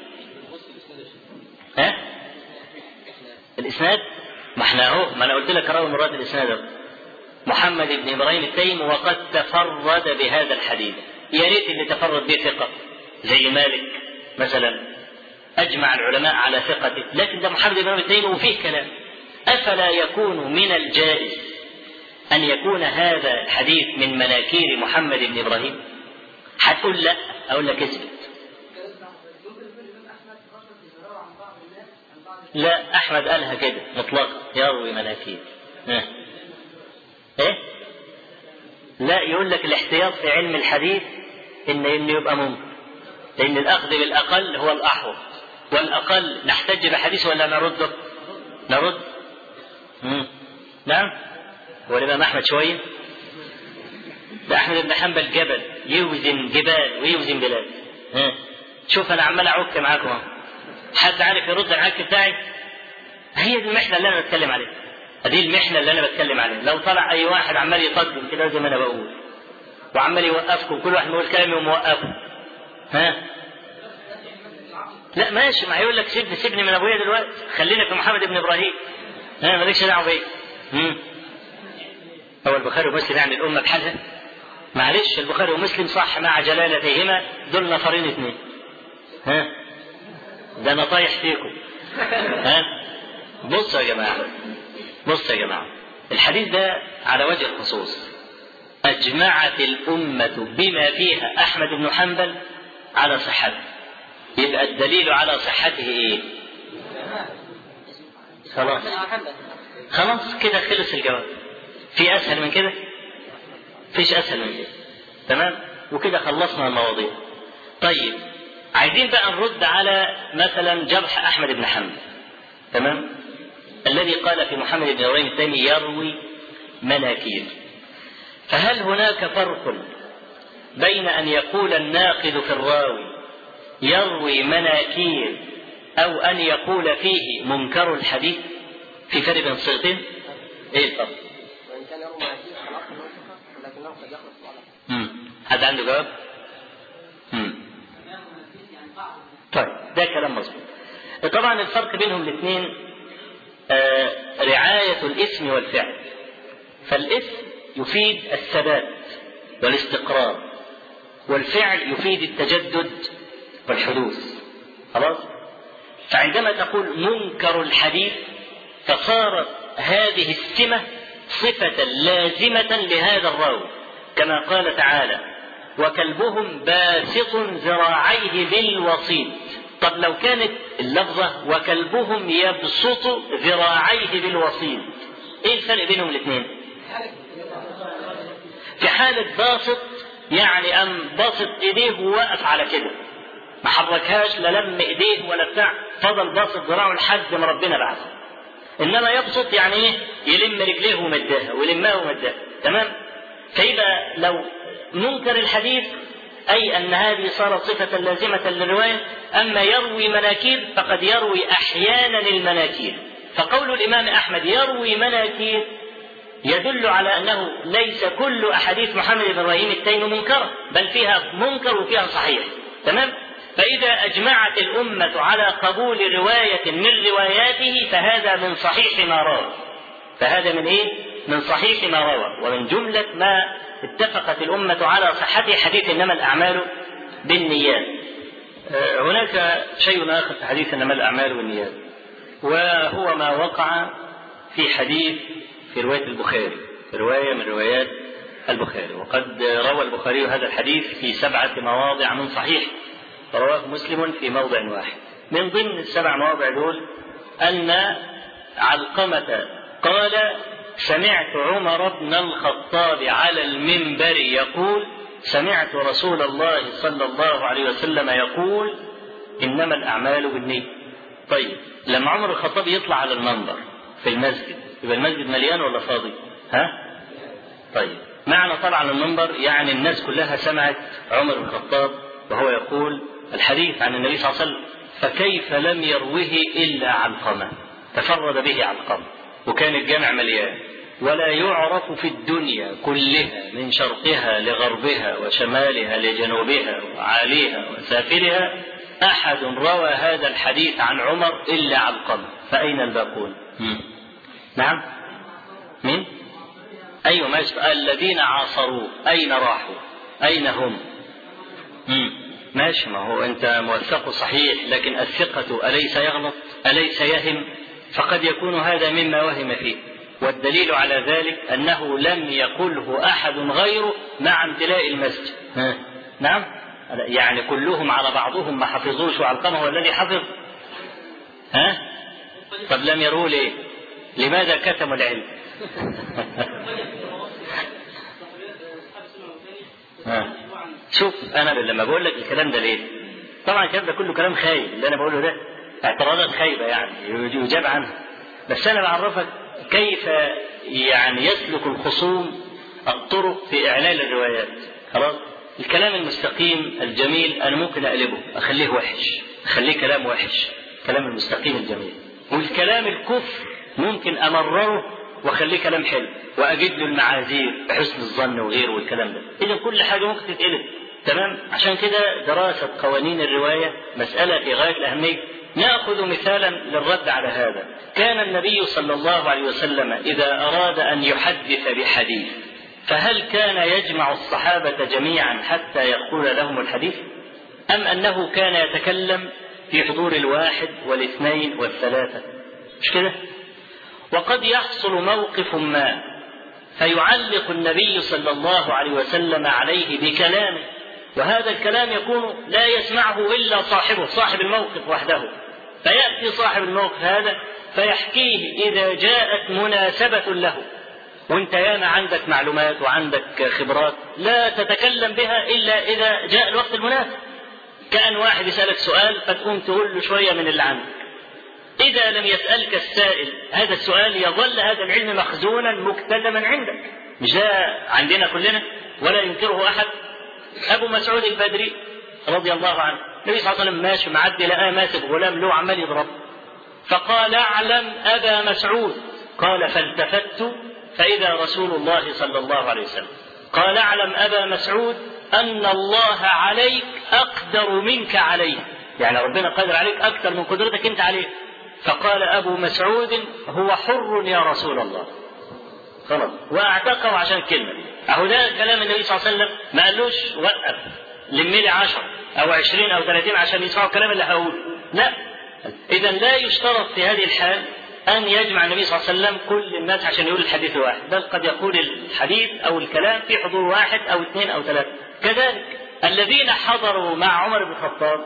ها؟ الاسناد؟ ما احنا اهو، ما انا قلت لك راوي مراد الاسناد اهو، محمد بن ابراهيم التيمي، وقد تفرد بهذا الحديث. يا ريت اللي تفرد به ثقه زي مالك مثلا، اجمع العلماء على ثقته، لكن ده محمد بن ابراهيم التيمي وفيه كلام. افلا يكون من الجائز ان يكون هذا الحديث من مناكير محمد بن ابراهيم؟ هتقول لا، اقول لك اثبت. لا، احمد قالها كده مطلقا، يروي مناكير. اه. ايه؟ لا، يقول لك الاحتياط في علم الحديث ان انه يبقى ممكن، لان الاخذ بالاقل هو الاحوط، والاقل نحتج بحديث ولا نرده؟ نرد. امم نعم. هو الامام احمد شويه؟ ده احمد بن حنبل جبل، يوزن جبال ويوزن بلاد. ها؟ شوف انا عمال اعك معاكم اهو، حد عارف يرد العك بتاعي؟ هي دي المحنه اللي انا بتكلم عليها، دي المحنه اللي انا بتكلم عليها. لو طلع اي واحد عمال يقدم كده زي ما انا بقول وعمال يوقفكم، كل واحد بيقول كلام وموقفه، ها؟ لا ماشي، ما هيقول لك سيبني سيبني من ابويا دلوقتي، خلينا في محمد بن ابراهيم. ها؟ مالكش دعوه بيا. امم هو البخاري ومسلم يعني الامه بحالها؟ معلش، البخاري ومسلم صح مع جلالتهما، دول نفرين اثنين. ها؟ ده انا طايح فيكم. ها؟ بصوا يا جماعه، بصوا يا جماعه، الحديث ده على وجه الخصوص اجمعت الامه بما فيها احمد بن حنبل على صحته. يبقى الدليل على صحته ايه؟ خلاص خلاص كده خلص الجواب. في اسهل من كده؟ فيش اسهل من كده. تمام؟ وكده خلصنا المواضيع. طيب عايزين بقى نرد على مثلا جرح احمد بن حنبل، تمام؟ الذي قال في محمد بن ابراهيم التيمي يروي مناكير. فهل هناك فرق بين ان يقول الناقد في الراوي يروي مناكير او ان يقول فيه منكر الحديث؟ في فرق بين الصيغتين؟ ايه الفرق؟ وان كان يروي مناكير فالاصل منكر، ولكنه قد يخلص الصلاه. امم حد عنده جواب؟ امم طيب ده كلام مظبوط. طبعا الفرق بينهم الاثنين آه رعاية الاسم والفعل. فالاسم يفيد الثبات والاستقرار، والفعل يفيد التجدد والحدوث. خلاص؟ فعندما تقول منكر الحديث فصارت هذه السمة صفة لازمة لهذا الراوي، كما قال تعالى: وكلبهم باسط ذراعيه بالوصيد. طب لو كانت اللفظة وكلبهم يبسط ذراعيه بالوسيط، ايه الفرق بينهم الاثنين؟ في حالة باسط يعني ام باسط ايديه ووقف على كده، ما حركهاش لا لم ايديه ولا بتاع، فضل باسط ذراعه لحد ما ربنا بعثه. انما يبسط يعني ايه؟ يلم رجليه ومداها ويلمها ومداها، تمام؟ فيبقى لو منكر الحديث اي ان هذه صارت صفة لازمة للرواية، اما يروي مناكير فقد يروي احيانا المناكير. فقول الامام احمد يروي مناكير يدل على انه ليس كل احاديث محمد بن ابراهيم التيمي منكرة، بل فيها منكر وفيها صحيح، تمام؟ فإذا أجمعت الأمة على قبول رواية من رواياته فهذا من صحيح ما روى. فهذا من إيه؟ من صحيح ما روى. ومن جملة ما اتفقت الأمة على صحته حديث إنما الأعمال بالنيات. هناك شيء آخر في حديث إنما الأعمال بالنيات، وهو ما وقع في حديث في رواية البخاري، في رواية من روايات البخاري. وقد روى البخاري هذا الحديث في سبعة مواضع من صحيح، رواه مسلم في موضع واحد. من ضمن السبع مواضع دول أن علقمة قال: سمعت عمر بن الخطاب على المنبر يقول: سمعت رسول الله صلى الله عليه وسلم يقول: إنما الأعمال بالنية. طيب لما عمر الخطاب يطلع على المنبر في المسجد يبقى المسجد مليان ولا فاضي؟ ها؟ طيب معنى طلع على المنبر يعني الناس كلها سمعت عمر الخطاب وهو يقول الحديث عن النبي صلى الله عليه وسلم، فكيف لم يروه إلا علقمة، تفرد به علقمة، وكان الجامع مليان، ولا يعرف في الدنيا كلها من شرقها لغربها وشمالها لجنوبها وعاليها وسافلها أحد روى هذا الحديث عن عمر إلا علقمة، فأين الباقون؟ نعم؟ من؟ أيوة ماشي، الذين عاصروه أين راحوا؟ أين هم؟ مم. ماشي، ما هو أنت موثق صحيح، لكن الثقة أليس يغلط؟ أليس يهم؟ فقد يكون هذا مما وهم فيه، والدليل على ذلك أنه لم يقله أحد غيره مع امتلاء المسجد. ها؟ نعم؟ يعني كلهم على بعضهم ما حفظوش وعلقمه هو الذي حفظ؟ ها؟ طب لم يروه ليه؟ لماذا كتموا العلم؟ ها؟ شوف أنا لما بقول لك الكلام ده ليه؟ طبعا الكلام ده كله كلام خايب، اللي أنا بقوله ده اعتراضات خايبة يعني يجاب عنها، بس أنا بعرفك كيف يعني يسلك الخصوم الطرق في إعلان الروايات. خلاص؟ الكلام المستقيم الجميل أنا ممكن أقلبه أخليه وحش، أخليه كلام وحش، كلام المستقيم الجميل. والكلام الكفر ممكن أمرره وأخليه كلام حلو وأجد له المعاذير بحسن الظن وغيره والكلام ده. إذا كل حاجة ممكن تتقلب، تمام؟ عشان كده دراسة قوانين الرواية مسألة في غاية الأهمية. نأخذ مثالا للرد على هذا. كان النبي صلى الله عليه وسلم إذا أراد أن يحدث بحديث فهل كان يجمع الصحابة جميعا حتى يقول لهم الحديث، أم أنه كان يتكلم في حضور الواحد والاثنين والثلاثة؟ مش كده؟ وقد يحصل موقف ما فيعلق النبي صلى الله عليه وسلم عليه بكلامه، وهذا الكلام يكون لا يسمعه إلا صاحبه، صاحب الموقف وحده، فيأتي صاحب الموقف هذا فيحكيه إذا جاءت مناسبة له، وانت ياما عندك معلومات وعندك خبرات لا تتكلم بها إلا إذا جاء الوقت المناسب. كأن واحد يسألك سؤال فتقوم تقول له شوية من اللي عندك، إذا لم يسألك السائل هذا السؤال يظل هذا العلم مخزونا مكتتما عندك. مش ده عندنا كلنا ولا ينكره أحد؟ أبو مسعود البدري رضي الله عنه، النبي صلى الله عليه وسلم ماشي معدي لقاه ماسك غلام له عمال يضرب، فقال: أعلم أبا مسعود. قال: فالتفت فإذا رسول الله صلى الله عليه وسلم. قال: أعلم أبا مسعود أن الله عليك أقدر منك عليه، يعني ربنا قادر عليك أكثر من قدرتك أنت عليه. فقال أبو مسعود: هو حر يا رسول الله. خلاص، واعتقوا عشان كلمة. أهو ده كلام النبي صلى الله عليه وسلم، ما قالوش وقف لملي عشر أو عشرين أو ثلاثين عشان يسمعوا الكلام اللي هقوله، لا. إذا لا يشترط في هذه الحال أن يجمع النبي صلى الله عليه وسلم كل الناس عشان يقول الحديث الواحد، بل قد يقول الحديث أو الكلام في حضور واحد أو اثنين أو ثلاثة. كذلك الذين حضروا مع عمر بن الخطاب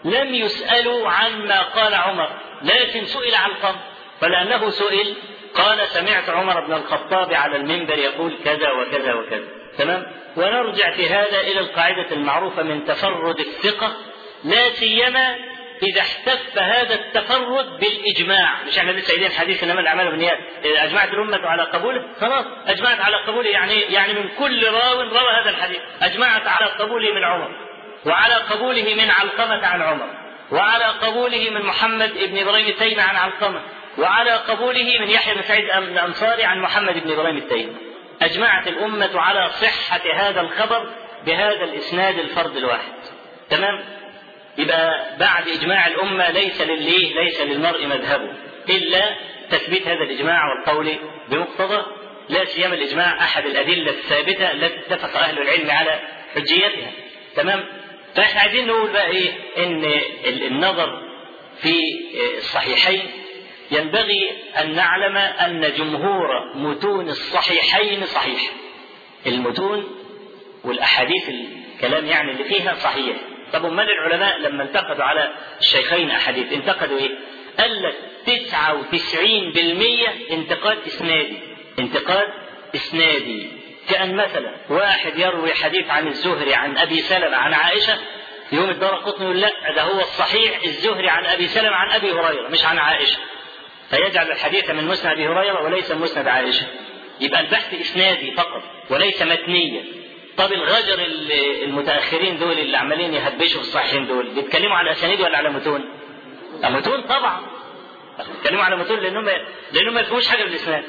لم يسألوا عن ما قال عمر، لكن سئل علقمة، فلأنه سئل قال سمعت عمر بن الخطاب على المنبر يقول كذا وكذا وكذا. تمام؟ ونرجع في هذا إلى القاعدة المعروفة من تفرد الثقة، لا سيما إذا احتف هذا التفرد بالإجماع. مش احنا لسه قايلين حديث إنما الأعمال بالنيات، إذا أجمعت الأمة على قبوله خلاص أجمعت على قبوله، يعني يعني من كل راو روى هذا الحديث أجمعت على قبوله من عمر، وعلى قبوله من علقمة عن عمر، وعلى قبوله من محمد بن إبراهيم التيمي عن علقمة، وعلى قبوله من يحيى بن سعيد الأنصاري عن محمد بن إبراهيم التيمي. أجمعت الأمة على صحة هذا الخبر بهذا الإسناد الفرد الواحد. تمام؟ يبقى بعد إجماع الأمة ليس لليه ليس للمرء مذهبه إلا تثبيت هذا الإجماع والقول بمقتضى، لا سيما الإجماع أحد الأدلة الثابتة التي اتفق أهل العلم على حجيتها. تمام؟ فإحنا عايزين نقول بقى إيه؟ إن النظر في الصحيحين ينبغي أن نعلم أن جمهور متون الصحيحين صحيح. المتون والأحاديث الكلام يعني اللي فيها صحيح. طب امال العلماء لما انتقدوا على الشيخين أحاديث انتقدوا إيه؟ قال لك تسعة وتسعين بالمئة انتقاد إسنادي. انتقاد إسنادي كأن مثلا واحد يروي حديث عن الزهري عن أبي سلمة عن عائشة، يوم الدارقطني يقول لا ده هو الصحيح الزهري عن أبي سلمة عن أبي هريرة مش عن عائشة، فيجعل الحديث من مسند أبي هريرة وليس من مسند عائشة. يبقى البحث إسنادي فقط وليس متنيا. طب الغجر المتأخرين دول اللي عمالين يهبشوا في الصحيحين دول بيتكلموا على أسانيد ولا على متون؟ متون طبعا. بيتكلموا على متون لأنهم لأنهم ما يفهموش حاجة بالإسناد.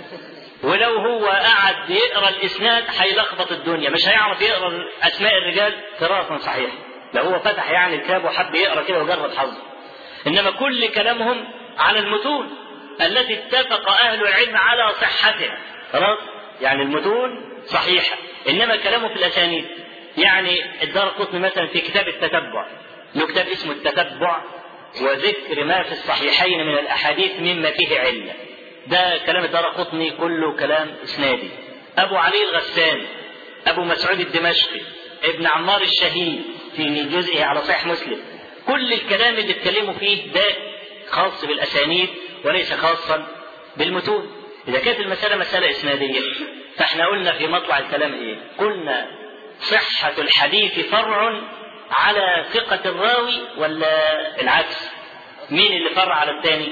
ولو هو قعد يقرأ الإسناد هيلخبط الدنيا، مش هيعرف يقرأ أسماء الرجال قراءة صحيحة. لو هو فتح يعني الكتاب وحب يقرأ كده وجرب حظه. إنما كل كلامهم على المتون التي اتفق أهل العلم على صحتها. خلاص؟ يعني المتون صحيحة، إنما كلامه في الأسانيد. يعني الدارقطني مثلا في كتاب التتبع، له كتاب اسمه التتبع وذكر ما في الصحيحين من الأحاديث مما فيه علة. ده كلام الدارقطني كله كلام إسنادي. أبو علي الغساني، أبو مسعود الدمشقي، ابن عمار الشهيد في جزئه على صحيح مسلم، كل الكلام اللي اتكلموا فيه ده خاص بالأسانيد وليس خاصا بالمتون. إذا كانت المسألة مسألة إسنادية فإحنا قلنا في مطلع الكلام إيه؟ قلنا صحة الحديث فرع على ثقة الراوي ولا العكس؟ مين اللي فرع على الثاني؟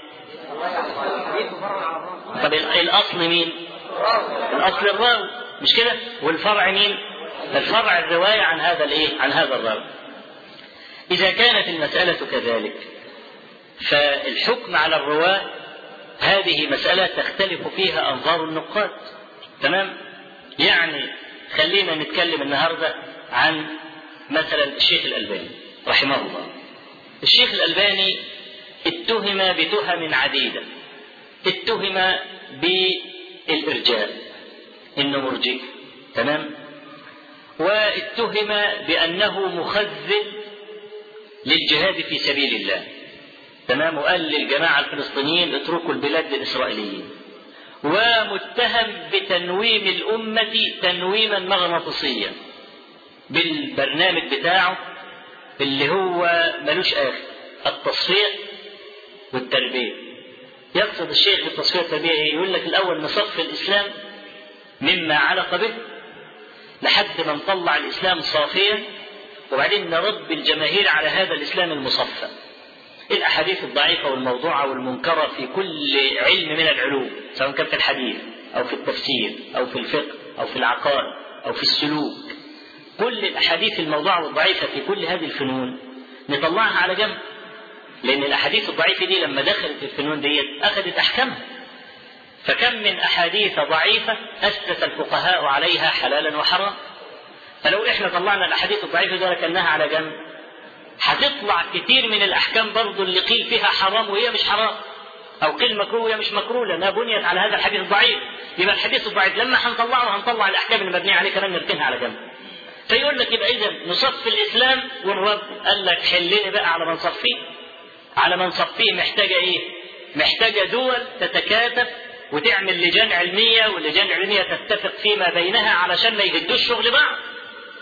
طب الأصل مين؟ الأصل الراوي مش كده؟ والفرع مين؟ الفرع الرواية عن هذا الإيه؟ عن هذا الراوي. إذا كانت المسألة كذلك فالحكم على الرواة هذه مسألة تختلف فيها أنظار النقاد. تمام؟ يعني خلينا نتكلم النهاردة عن مثلا الشيخ الألباني رحمه الله. الشيخ الألباني اتهم بتهم عديدة. اتهم بالإرجاء إنه مرجئ. تمام؟ واتهم بأنه مخذل للجهاد في سبيل الله. تمام؟ وقال للجماعة الفلسطينيين اتركوا البلاد للإسرائيليين. ومتهم بتنويم الأمة تنويما مغناطيسيا بالبرنامج بتاعه اللي هو ملوش آخر، التصفية والتربية. يقصد الشيخ بالتصفية والتربية ايه؟ يقول لك الأول نصفي الإسلام مما علق به لحد ما نطلع الإسلام صافيا، وبعدين نرد الجماهير على هذا الإسلام المصفى. الأحاديث الضعيفة والموضوعة والمنكرة في كل علم من العلوم، سواء كان في الحديث أو في التفسير أو في الفقه أو في العقائد أو في السلوك، كل الأحاديث الموضوعة والضعيفة في كل هذه الفنون نطلعها على جنب، لأن الأحاديث الضعيفة دي لما دخلت في الفنون دي أخذت أحكامها. فكم من أحاديث ضعيفة أسس الفقهاء عليها حلالا وحرام. فلو إحنا طلعنا الأحاديث الضعيفة دي ركناها على جنب هتطلع كتير من الأحكام برضو اللي قيل فيها حرام وهي مش حرام، أو قيل مكروه وهي مش مكروه، لأنها بنيت على هذا الحديث الضعيف. يبقى الحديث الضعيف لما هنطلعه هنطلع الأحكام اللي مبنية عليه كمان نركنها على جنب. فيقول لك يبقى إذا نصفي الإسلام ونرد. قال لك حلني بقى على من صفيه. على من صفيه محتاجة إيه؟ محتاجة دول تتكاتف وتعمل لجان علمية، واللجان العلمية تتفق فيما بينها علشان ما يهدوش شغل بعض.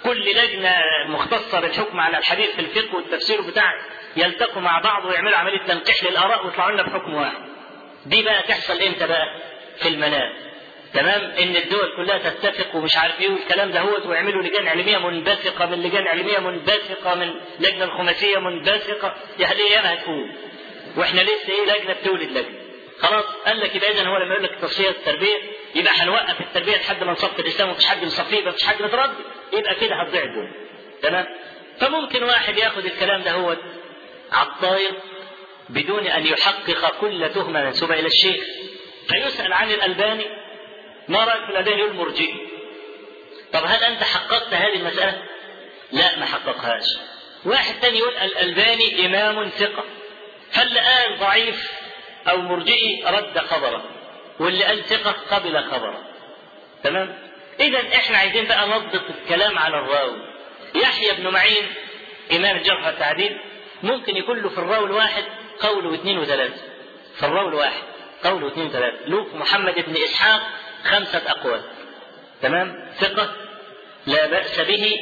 كل لجنة مختصة بالحكم على الحديث في الفقه والتفسير بتاعه يلتقوا مع بعض ويعملوا عملية تنقيح للآراء ويطلعوا لنا بحكم واحد. دي بقى تحصل امتى بقى؟ في المنام. تمام؟ ان الدول كلها تتفق ومش عارف ايه والكلام ده هو، ويعملوا لجان علميه منبثقه من لجان علميه منبثقه من لجنه الخماسيه منبثقه، يعني ايامها هتكون واحنا لسه ايه لجنه بتولد لجنه. خلاص قال لك يبقى اذا هو لما يقول لك تصفيه التربيه يبقى هنوقف التربيه لحد ما نصفي الاسلام ومفيش حد مصفيه مفيش حد متربي، يبقى كده هتضيع الدنيا. تمام؟ فممكن واحد ياخد الكلام ده هو على الطاير بدون ان يحقق كل تهمه منسوبه الى الشيخ، فيسال عن الالباني ما رايك في الالباني؟ يقول مرجئي. طب هل انت حققت هذه المساله؟ لا ما حققهاش. واحد ثاني يقول الالباني امام ثقه، فاللي قال ضعيف او مرجئي رد خبره، واللي قال ثقه قبل خبره. تمام؟ اذا احنا عايزين بقى نضبط الكلام على الراوي. يحيى بن معين امام الجرح والتعديل ممكن يكون له في الراوي الواحد قول واثنين وثلاثه، في الراوي الواحد قول واثنين وثلاثه. له محمد بن اسحاق خمسه اقوال. تمام؟ ثقه لا باس به،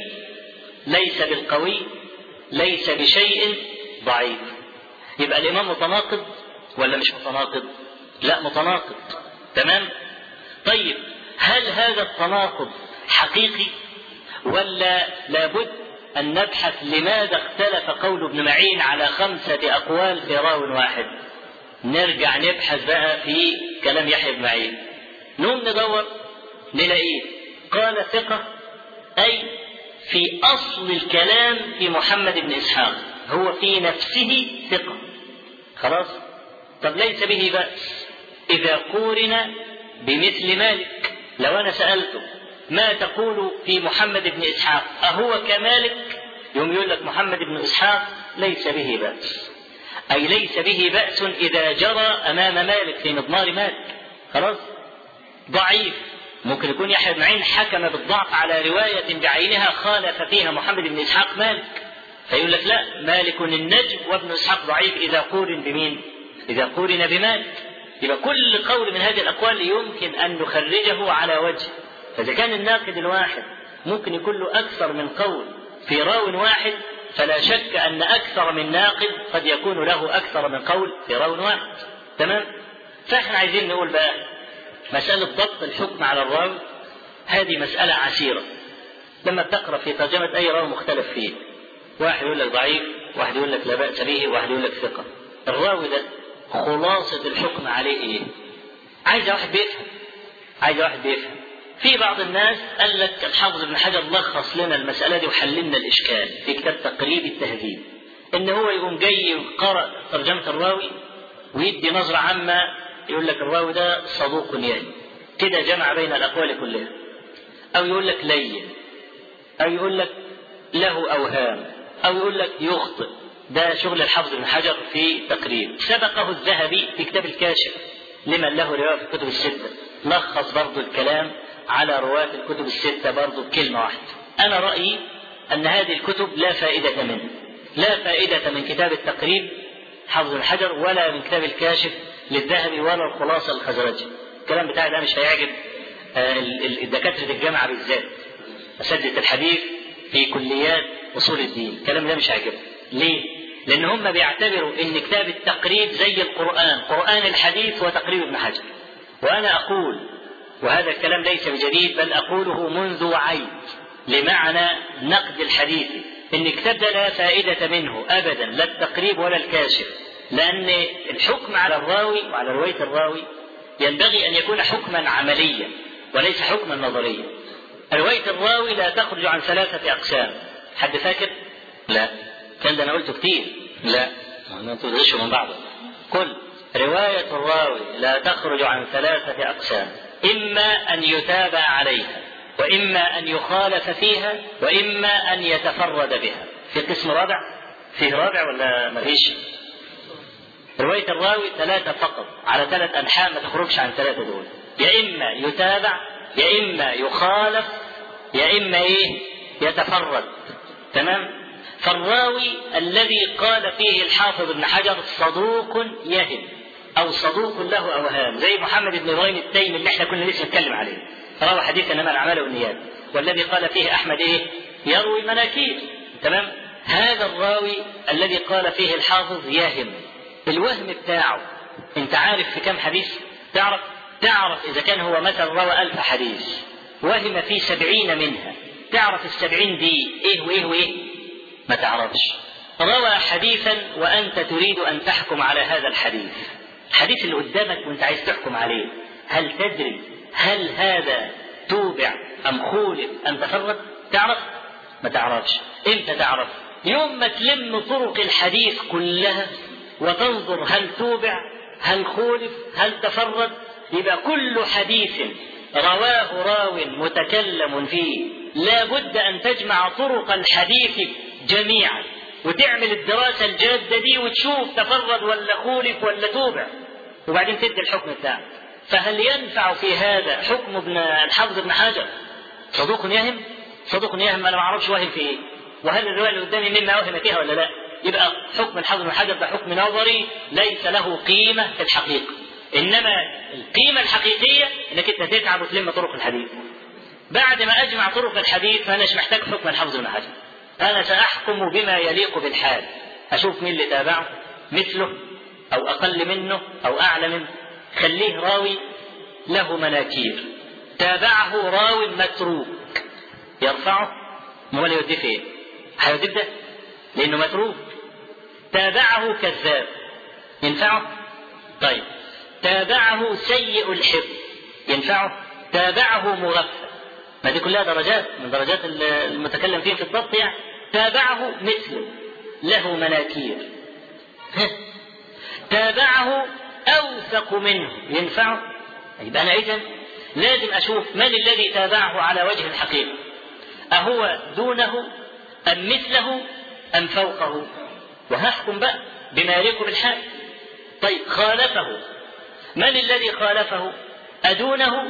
ليس بالقوي، ليس بشيء، ضعيف. يبقى الامام متناقض ولا مش متناقض؟ لا متناقض. تمام؟ طيب هل هذا التناقض حقيقي ولا لابد أن نبحث لماذا اختلف قول ابن معين على خمسة أقوال في راو واحد؟ نرجع نبحث بقى في كلام يحيى بن معين، نقوم ندور نلاقيه قال ثقة، أي في أصل الكلام في محمد بن إسحاق، هو في نفسه ثقة. خلاص؟ طب ليس به بأس إذا قورن بمثل مالك. لو أنا سألته ما تقول في محمد بن إسحاق أهو كمالك؟ يوم يقول لك محمد بن إسحاق ليس به بأس، أي ليس به بأس إذا جرى أمام مالك في مضمار مالك. خلاص؟ ضعيف ممكن يكون يحيى بن معين حكم بالضعف على رواية بعينها خالف فيها محمد بن إسحاق مالك، فيقول لك لا مالك النجم وابن إسحاق ضعيف إذا قورن بمين؟ إذا قورن بمالك. يبقى كل قول من هذه الأقوال يمكن أن نخرجه على وجه. فإذا كان الناقد الواحد ممكن يكون له أكثر من قول في راو واحد، فلا شك أن أكثر من ناقد قد يكون له أكثر من قول في راو واحد. تمام؟ فإحنا عايزين نقول بقى مسألة ضبط الحكم على الراوي هذه مسألة عسيرة. لما بتقرأ في ترجمة أي راوي مختلف فيه، واحد يقول لك ضعيف، واحد يقول لك لا بأس به، واحد يقول لك ثقة. الراوي ده خلاصة الحكم عليه إيه؟ عايز واحد بيفهم، عايز واحد بيفهم. في بعض الناس قال لك الحافظ ابن حجر لخص لنا المسألة دي وحل لنا الإشكال في كتاب تقريب التهذيب، إن هو يقوم جاي يقرأ ترجمة الراوي ويدي نظرة عامة يقول لك الراوي ده صدوق يهي، كده جمع بين الأقوال كلها، أو يقول لك لين، أو يقول لك له أوهام، أو يقول لك يخطئ. ده شغل الحافظ ابن حجر في تقريب. سبقه الذهبي في كتاب الكاشف لمن له رواية في الكتب الستة، لخص برضو الكلام على رواة الكتب الستة برضو بكلمة واحدة. أنا رأيي أن هذه الكتب لا فائدة منها، لا فائدة من كتاب التقريب حافظ ابن حجر ولا من كتاب الكاشف للذهبي ولا الخلاصة الخزرجي. الكلام بتاعي ده مش هيعجب الدكاترة الجامعة بالذات، أساتذة الحديث في كليات أصول الدين، الكلام ده مش هيعجبهم. ليه؟ لأن هم بيعتبروا إن كتاب التقريب زي القرآن، قرآن الحديث وتقريب ابن حجر. وأنا أقول، وهذا الكلام ليس بجديد بل أقوله منذ وعيد لمعنى نقد الحديث، إن الكتاب ده لا فائدة منه أبدا، لا التقريب ولا الكاشف، لأن الحكم على الراوي وعلى رواية الراوي ينبغي أن يكون حكما عمليا وليس حكما نظريا. رواية الراوي لا تخرج عن ثلاثة أقسام. حد فاكر؟ لا. كان ده أنا قلته كتير. لا، ما تدرسوا من بعض. كل رواية الراوي لا تخرج عن ثلاثة أقسام: إما أن يتابع عليها، وإما أن يخالف فيها، وإما أن يتفرد بها. في قسم رابع؟ فيه رابع ولا ما فيش؟ رواية الراوي ثلاثة فقط على ثلاث أنحاء، ما تخرجش عن ثلاثة دول: يا إما يتابع، يا إما يخالف، يا إما إيه؟ يتفرد. تمام؟ فالراوي الذي قال فيه الحافظ ابن حجر صدوق يهم أو صدوق له أوهام، زي محمد بن إبراهيم التيمي اللي احنا كنا لسه نتكلم عليه، روى حديث إنما الأعمال بالنيات، والذي قال فيه أحمد إيه؟ يروي مناكير. تمام؟ هذا الراوي الذي قال فيه الحافظ يهم، الوهم بتاعه انت عارف في كم حديث؟ تعرف تعرف اذا كان هو مثلا روى ألف حديث وهم في سبعين منها، تعرف السبعين دي ايه وايه وايه؟ ما تعرفش. روى حديثا وانت تريد ان تحكم على هذا الحديث، الحديث اللي قدامك وانت عايز تحكم عليه، هل تدري هل هذا توبع ام خولف ام تفرد؟ تعرف؟ ما تعرفش. امتى تعرف؟ يوم ما تلم طرق الحديث كلها وتنظر هل توبع هل خولف هل تفرد. يبقى كل حديث رواه راو متكلم فيه لا بد أن تجمع طرق الحديث جميعا وتعمل الدراسة الجادة دي وتشوف تفرد ولا خولف ولا توبع، وبعدين تدي الحكم بتاعه. فهل ينفع في هذا حكم ابن الحافظ ابن حجر صدوق يهم؟ صدوق يهم أنا ما أعرفش واهم في إيه، وهل الرواية اللي قدامي مما وهم فيها ولا لا؟ يبقى حكم الحافظ ابن حجر ده حكم نظري ليس له قيمة في الحقيقة، إنما القيمة الحقيقية إنك أنت تتعب وتلم طرق الحديث. بعد ما أجمع طرق الحديث فأنا مش محتاج حكم الحافظ ابن حجر، أنا سأحكم بما يليق بالحال، أشوف مين اللي تابعه مثله أو أقل منه أو أعلى منه. خليه راوي له مناكير، تابعه راوي متروك، يرفعه ولا يوديه فين؟ هيوديه ده لأنه متروك. تابعه كذاب، ينفعه؟ طيب تابعه سيء الحفظ، ينفعه؟ تابعه مغفل، ما دي كلها درجات من درجات المتكلم فيه في الضبط يعني. تابعه مثله له مناكير. تابعه أوثق منه، ينفعه؟ يبقى أنا إذن لازم أشوف من الذي تابعه على وجه الحقيقة، أهو دونه أم مثله أم فوقه، وهحكم بقى بما يليق بالحال. طيب خالفه، من الذي خالفه؟ أدونه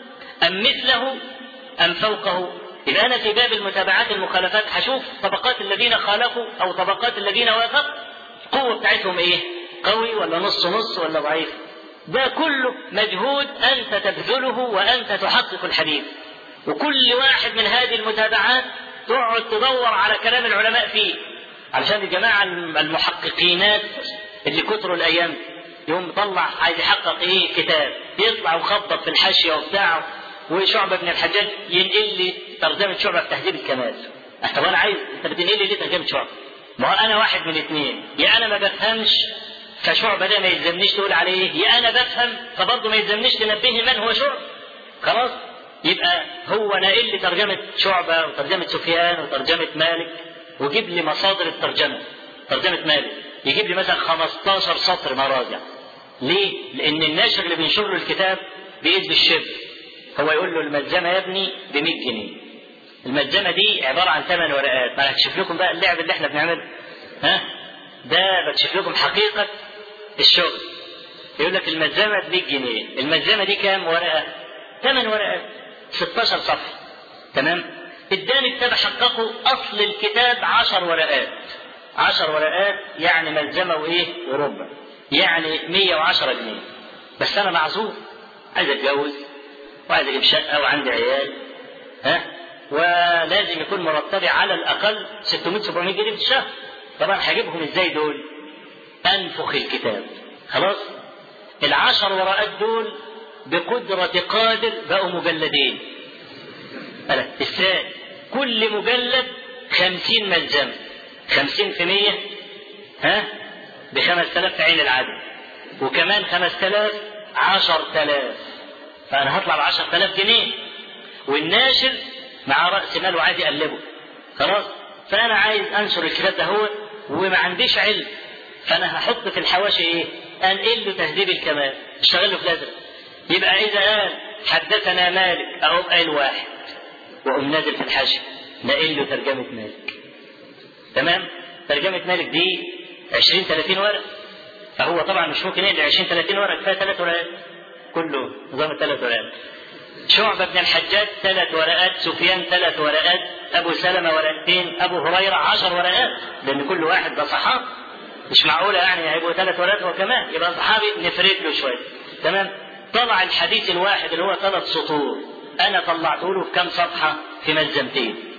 أم مثله أم فوقه؟ يبقى أنا في باب المتابعات المخالفات هشوف طبقات الذين خالفوا أو طبقات الذين وافقوا، القوة بتاعتهم إيه؟ قوي ولا نص نص ولا ضعيف؟ ده كله مجهود أنت تبذله وأنت تحقق الحديث، وكل واحد من هذه المتابعات تقعد تدور على كلام العلماء فيه، علشان الجماعة المحققينات اللي كتروا الأيام يوم طلع عايز يحقق إيه كتاب، يطلع وخبط في الحاشية وبتاعه، وشعبة بن الحجاج ينقل لي ترجمة شعبة في تهذيب الكمال. طب أنا عايز أنت بتنقل لي ليه ترجمة شعبة؟ ما هو أنا واحد من اثنين، يا أنا ما بفهمش فشعبة ده ما يلزمنيش تقول عليه، يا أنا بفهم فبرضه ما يلزمنيش تنبهني من هو شعبة. خلاص؟ يبقى هو ناقل لي ترجمة شعبة وترجمة سفيان وترجمة مالك، وجيب لي مصادر الترجمة. ترجمة مالك يجيب لي مثلا خمستاشر سطر مراجع. ليه؟ لأن الناشر اللي بينشر له الكتاب بإيد بالشبر، هو يقول له الملزمة يا ابني ب مية جنيه. الملزمة دي عبارة عن ثمان ورقات، ما هكشف لكم بقى اللعب اللي احنا بنعمله. ها؟ ده بكشف لكم حقيقة الشغل. يقول لك الملزمة ب مية جنيه، الملزمة دي كام ورقة؟ ثمان ورقات، ستاشر صفحة. تمام؟ اداني كتاب حققه أصل الكتاب عشر ورقات. عشر ورقات يعني ملزمة وإيه؟ وربع. يعني مية وعشرة جنيه. بس أنا معذور، عايز أتجوز وعايز أجيب شقة وعندي عيال، ها؟ ولازم يكون مرتبي على الأقل ستمائة سبعمائة جنيه في الشهر. طبعا هجيبهم إزاي دول؟ أنفخ الكتاب. خلاص؟ العشر ورقات دول بقدرة قادر بقوا مجلدين. ألا إزاي؟ كل مجلد خمسين ملزمة، خمسين في مية ها؟ بخمس تلاف في عين العدد، وكمان خمس تلاف عشر تلاف، فأنا هطلع بعشر تلاف جنيه، والناشر مع رأس مال وعايز يقلبه. خلاص؟ فأنا عايز أنشر الكتاب ده هو وما عنديش علم، فأنا هحط في الحواشي إيه؟ أنقل له تهذيب الكمال، اشتغل له في الأزرق. يبقى إذا قال حدثنا مالك أقوم قايل واحد وأقوم نازل في الحاشية نقل له ترجمة مالك. تمام؟ ترجمة مالك دي عشرين ثلاثين ورق، فهو طبعا مش ممكن يقل عشرين ثلاثين ورق، كفاية ثلاث ورقات، كله نظام الثلاث ورقات. شعبة بن الحجاج ثلاث ورقات، سفيان ثلاث ورقات، أبو سلمة ورقتين، أبو هريرة عشر ورقات، لأن كل واحد ده صحابي، مش معقولة يعني هيبقوا ثلاث ورقات هو كمان، يبقى صحابي نفرد له شوية. تمام؟ طلع الحديث الواحد اللي هو ثلاث سطور، أنا طلعته له في كم صفحة؟ في ملزمتين.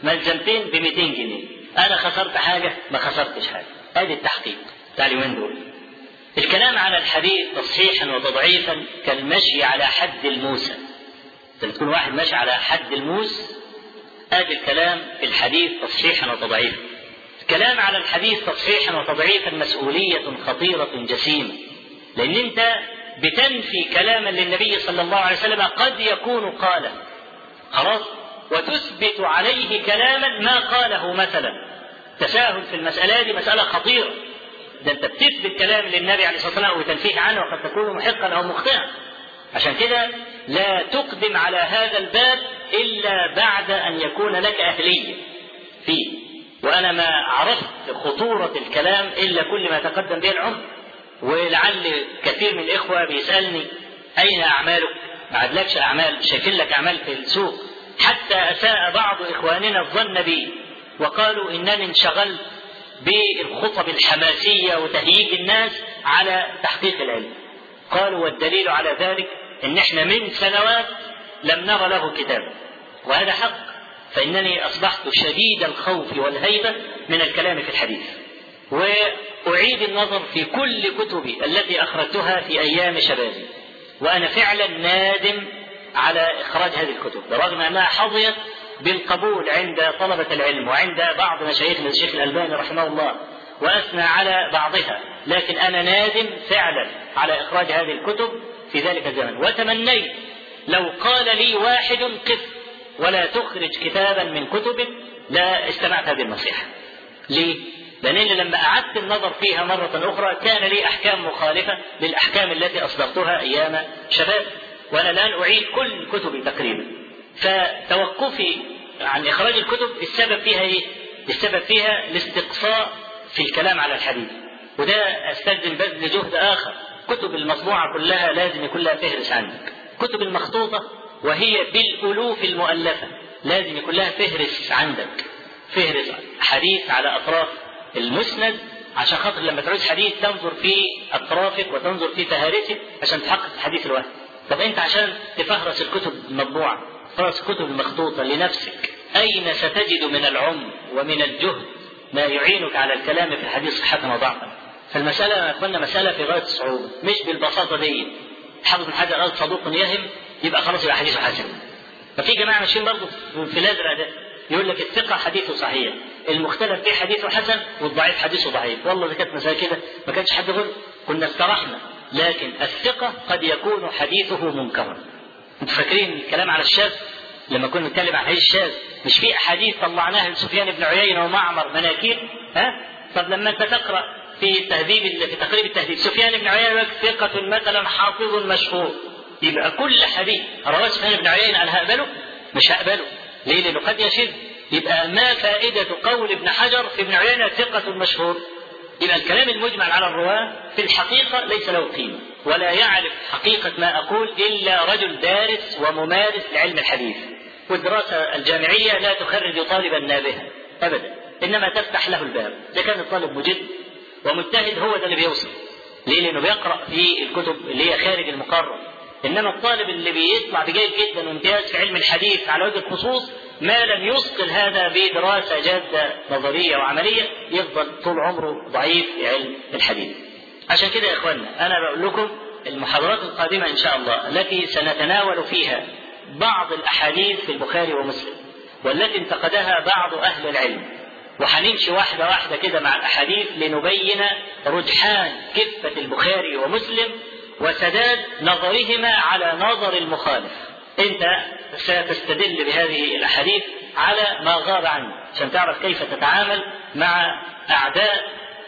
ملزمتين ب مئتين جنيه، انا خسرت حاجه؟ ما خسرتش حاجه. ادي التحقيق بتاع اليومين دول. الكلام على الحديث تصحيحا وتضعيفا كالمشي على حد الموسى. لما تكون واحد ماشي على حد الموس، ادي الكلام في الحديث تصحيحا وتضعيفا. الكلام على الحديث تصحيحا وتضعيفا مسؤوليه خطيره جسيمه، لان انت بتنفي كلاما للنبي صلى الله عليه وسلم قد يكون قاله، خلاص، وتثبت عليه كلاما ما قاله مثلا. تساهل في المسألة دي مسألة خطيرة. ده انت بتثبت كلام للنبي عليه الصلاة والسلام وتنفيه عنه وقد تكون محقا او مخطئا. عشان كده لا تقدم على هذا الباب الا بعد ان يكون لك اهلية فيه. وانا ما عرفت خطورة الكلام الا كل ما تقدم به العمر. ولعل كثير من الاخوة بيسألني اين اعمالك؟ ما عدلكش اعمال، شايفين لك اعمال في السوق. حتى اساء بعض اخواننا الظن بي وقالوا انني انشغلت بالخطب الحماسية وتهييج الناس على تحقيق العلم. قالوا والدليل على ذلك ان احنا من سنوات لم نرى له كتاب، وهذا حق. فانني اصبحت شديد الخوف والهيبة من الكلام في الحديث، واعيد النظر في كل كتبي التي اخرجتها في ايام شبابي، وانا فعلا نادم على اخراج هذه الكتب برغم انها حظيت بالقبول عند طلبة العلم وعند بعض مشايخنا الشيخ الألباني رحمه الله وأثنى على بعضها، لكن أنا نادم فعلا على إخراج هذه الكتب في ذلك الزمن. وتمنيت لو قال لي واحد قف ولا تخرج كتابا من كتبك لا استمعت هذه النصيحة. ليه؟ لأنني لما أعدت النظر فيها مرة أخرى كان لي أحكام مخالفة للأحكام التي أصدرتها أيام شباب، وأنا الآن أعيد كل كتبي تقريبا. فتوقفي عن إخراج الكتب السبب فيها إيه؟ السبب فيها الاستقصاء في الكلام على الحديث، وده أستلزم بذل جهد آخر. كتب المطبوعة كلها لازم يكون لها فهرس عندك. كتب المخطوطة وهي بالألوف المؤلفة لازم يكون لها فهرس عندك، فهرس حديث على أطراف المسند، عشان خاطر لما تعوز حديث تنظر في أطرافك وتنظر في فهارسك عشان تحقق الحديث الواحد. طب أنت عشان تفهرس الكتب المطبوعة، فهرس الكتب المخطوطة لنفسك، أين ستجد من العمر ومن الجهد ما يعينك على الكلام في الحديث صحة وضعفا؟ فالمسألة يا أخوانا مسألة في غاية الصعوبة، مش بالبساطة دي. حافظ بن حجر قال صدوق يهم يبقى خلاص يبقى حديثه حسن. ففي جماعة ماشيين برضه في الأزرق ده يقول لك الثقة حديثه صحيح، المختلف فيه حديثه حسن، والضعيف حديثه ضعيف. والله إذا كانت مسألة كده ما كانش حد يقول كنا استرحنا. لكن الثقة قد يكون حديثه منكرا. انتوا فاكرين الكلام على الشاذ لما كنا نتكلم عن حديث الشاذ مش في أحاديث طلعناها لسفيان بن عيينة ومعمر مناكير؟ ها؟ طب لما انت تقرأ في تهذيب في تقريب التهذيب سفيان بن عيينة ثقة مثلا حافظ مشهور، يبقى كل حديث رواه سفيان بن عيينة أنا هقبله؟ مش هقبله. ليه؟ لأنه قد يشذ. يبقى ما فائدة قول ابن حجر في ابن عيينة ثقة مشهور؟ يبقى الكلام المجمع على الرواة في الحقيقة ليس له قيمة، ولا يعرف حقيقة ما أقول إلا رجل دارس وممارس لعلم الحديث. والدراسة الجامعية لا تخرج طالبا نابها أبدا، إنما تفتح له الباب. إذا كان الطالب مجد ومجتهد هو ده اللي بيوصل. ليه؟ لأنه بيقرأ في الكتب اللي هي خارج المقرر. إنما الطالب اللي بيطلع بجيد جدا وامتياز في علم الحديث على وجه الخصوص ما لم يثقل هذا بدراسة جادة نظرية وعملية يفضل طول عمره ضعيف في علم الحديث. عشان كده يا إخواننا أنا بقول لكم المحاضرات القادمة إن شاء الله التي سنتناول فيها بعض الأحاديث في البخاري ومسلم والتي انتقدها بعض أهل العلم، وحنمشي واحدة واحدة كده مع الأحاديث لنبين رجحان كفة البخاري ومسلم وسداد نظرهما على نظر المخالف. أنت ستستدل بهذه الأحاديث على ما غاب عنه عشان تعرف كيف تتعامل مع أعداء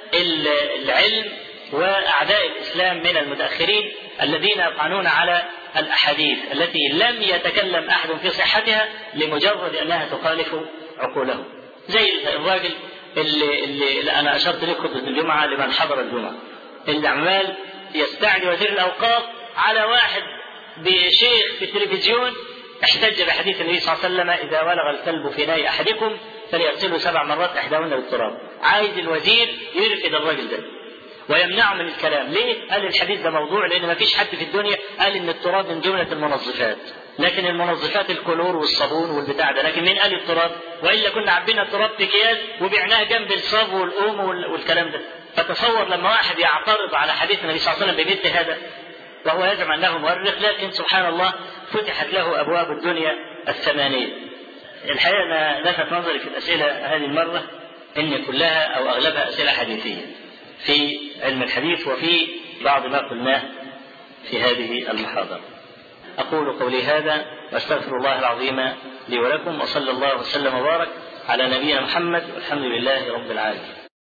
العلم وأعداء الإسلام من المتأخرين الذين يطعنون على الأحاديث التي لم يتكلم أحد في صحتها لمجرد أنها تخالف عقولهم. زي الراجل اللي, اللي أنا أشرت له خطبة الجمعة لمن حضر الجمعة، اللي عمال يستعدي وزير الأوقاف على واحد بشيخ في التلفزيون احتج بحديث النبي صلى الله عليه وسلم إذا ولغ الكلب في ناي أحدكم فليغسله سبع مرات إحداهن بالتراب. عايز الوزير يرفض الراجل ده ويمنعه من الكلام. ليه؟ قال الحديث ده موضوع، لأن ما فيش حد في الدنيا قال إن التراب من جملة المنظفات. لكن المنظفات الكلور والصابون والبتاع ده، لكن مين قال التراب؟ والا كنا عبينا التراب في اكياس وبعناه جنب الصابو والأوم والكلام ده. فتصور لما واحد يعترض على حديث النبي صلى الله عليه وسلم بمثل هذا وهو يزعم انه مؤرخ، لكن سبحان الله فتحت له ابواب الدنيا الثمانيه. الحقيقه انا لفت نظري في الاسئله هذه المره ان كلها او اغلبها اسئله حديثيه في علم الحديث وفي بعض ما قلناه في هذه المحاضره. أقول قولي هذا وأستغفر الله العظيم لي ولكم، وصلى الله وسلم وبارك على نبينا محمد والحمد لله رب العالمين.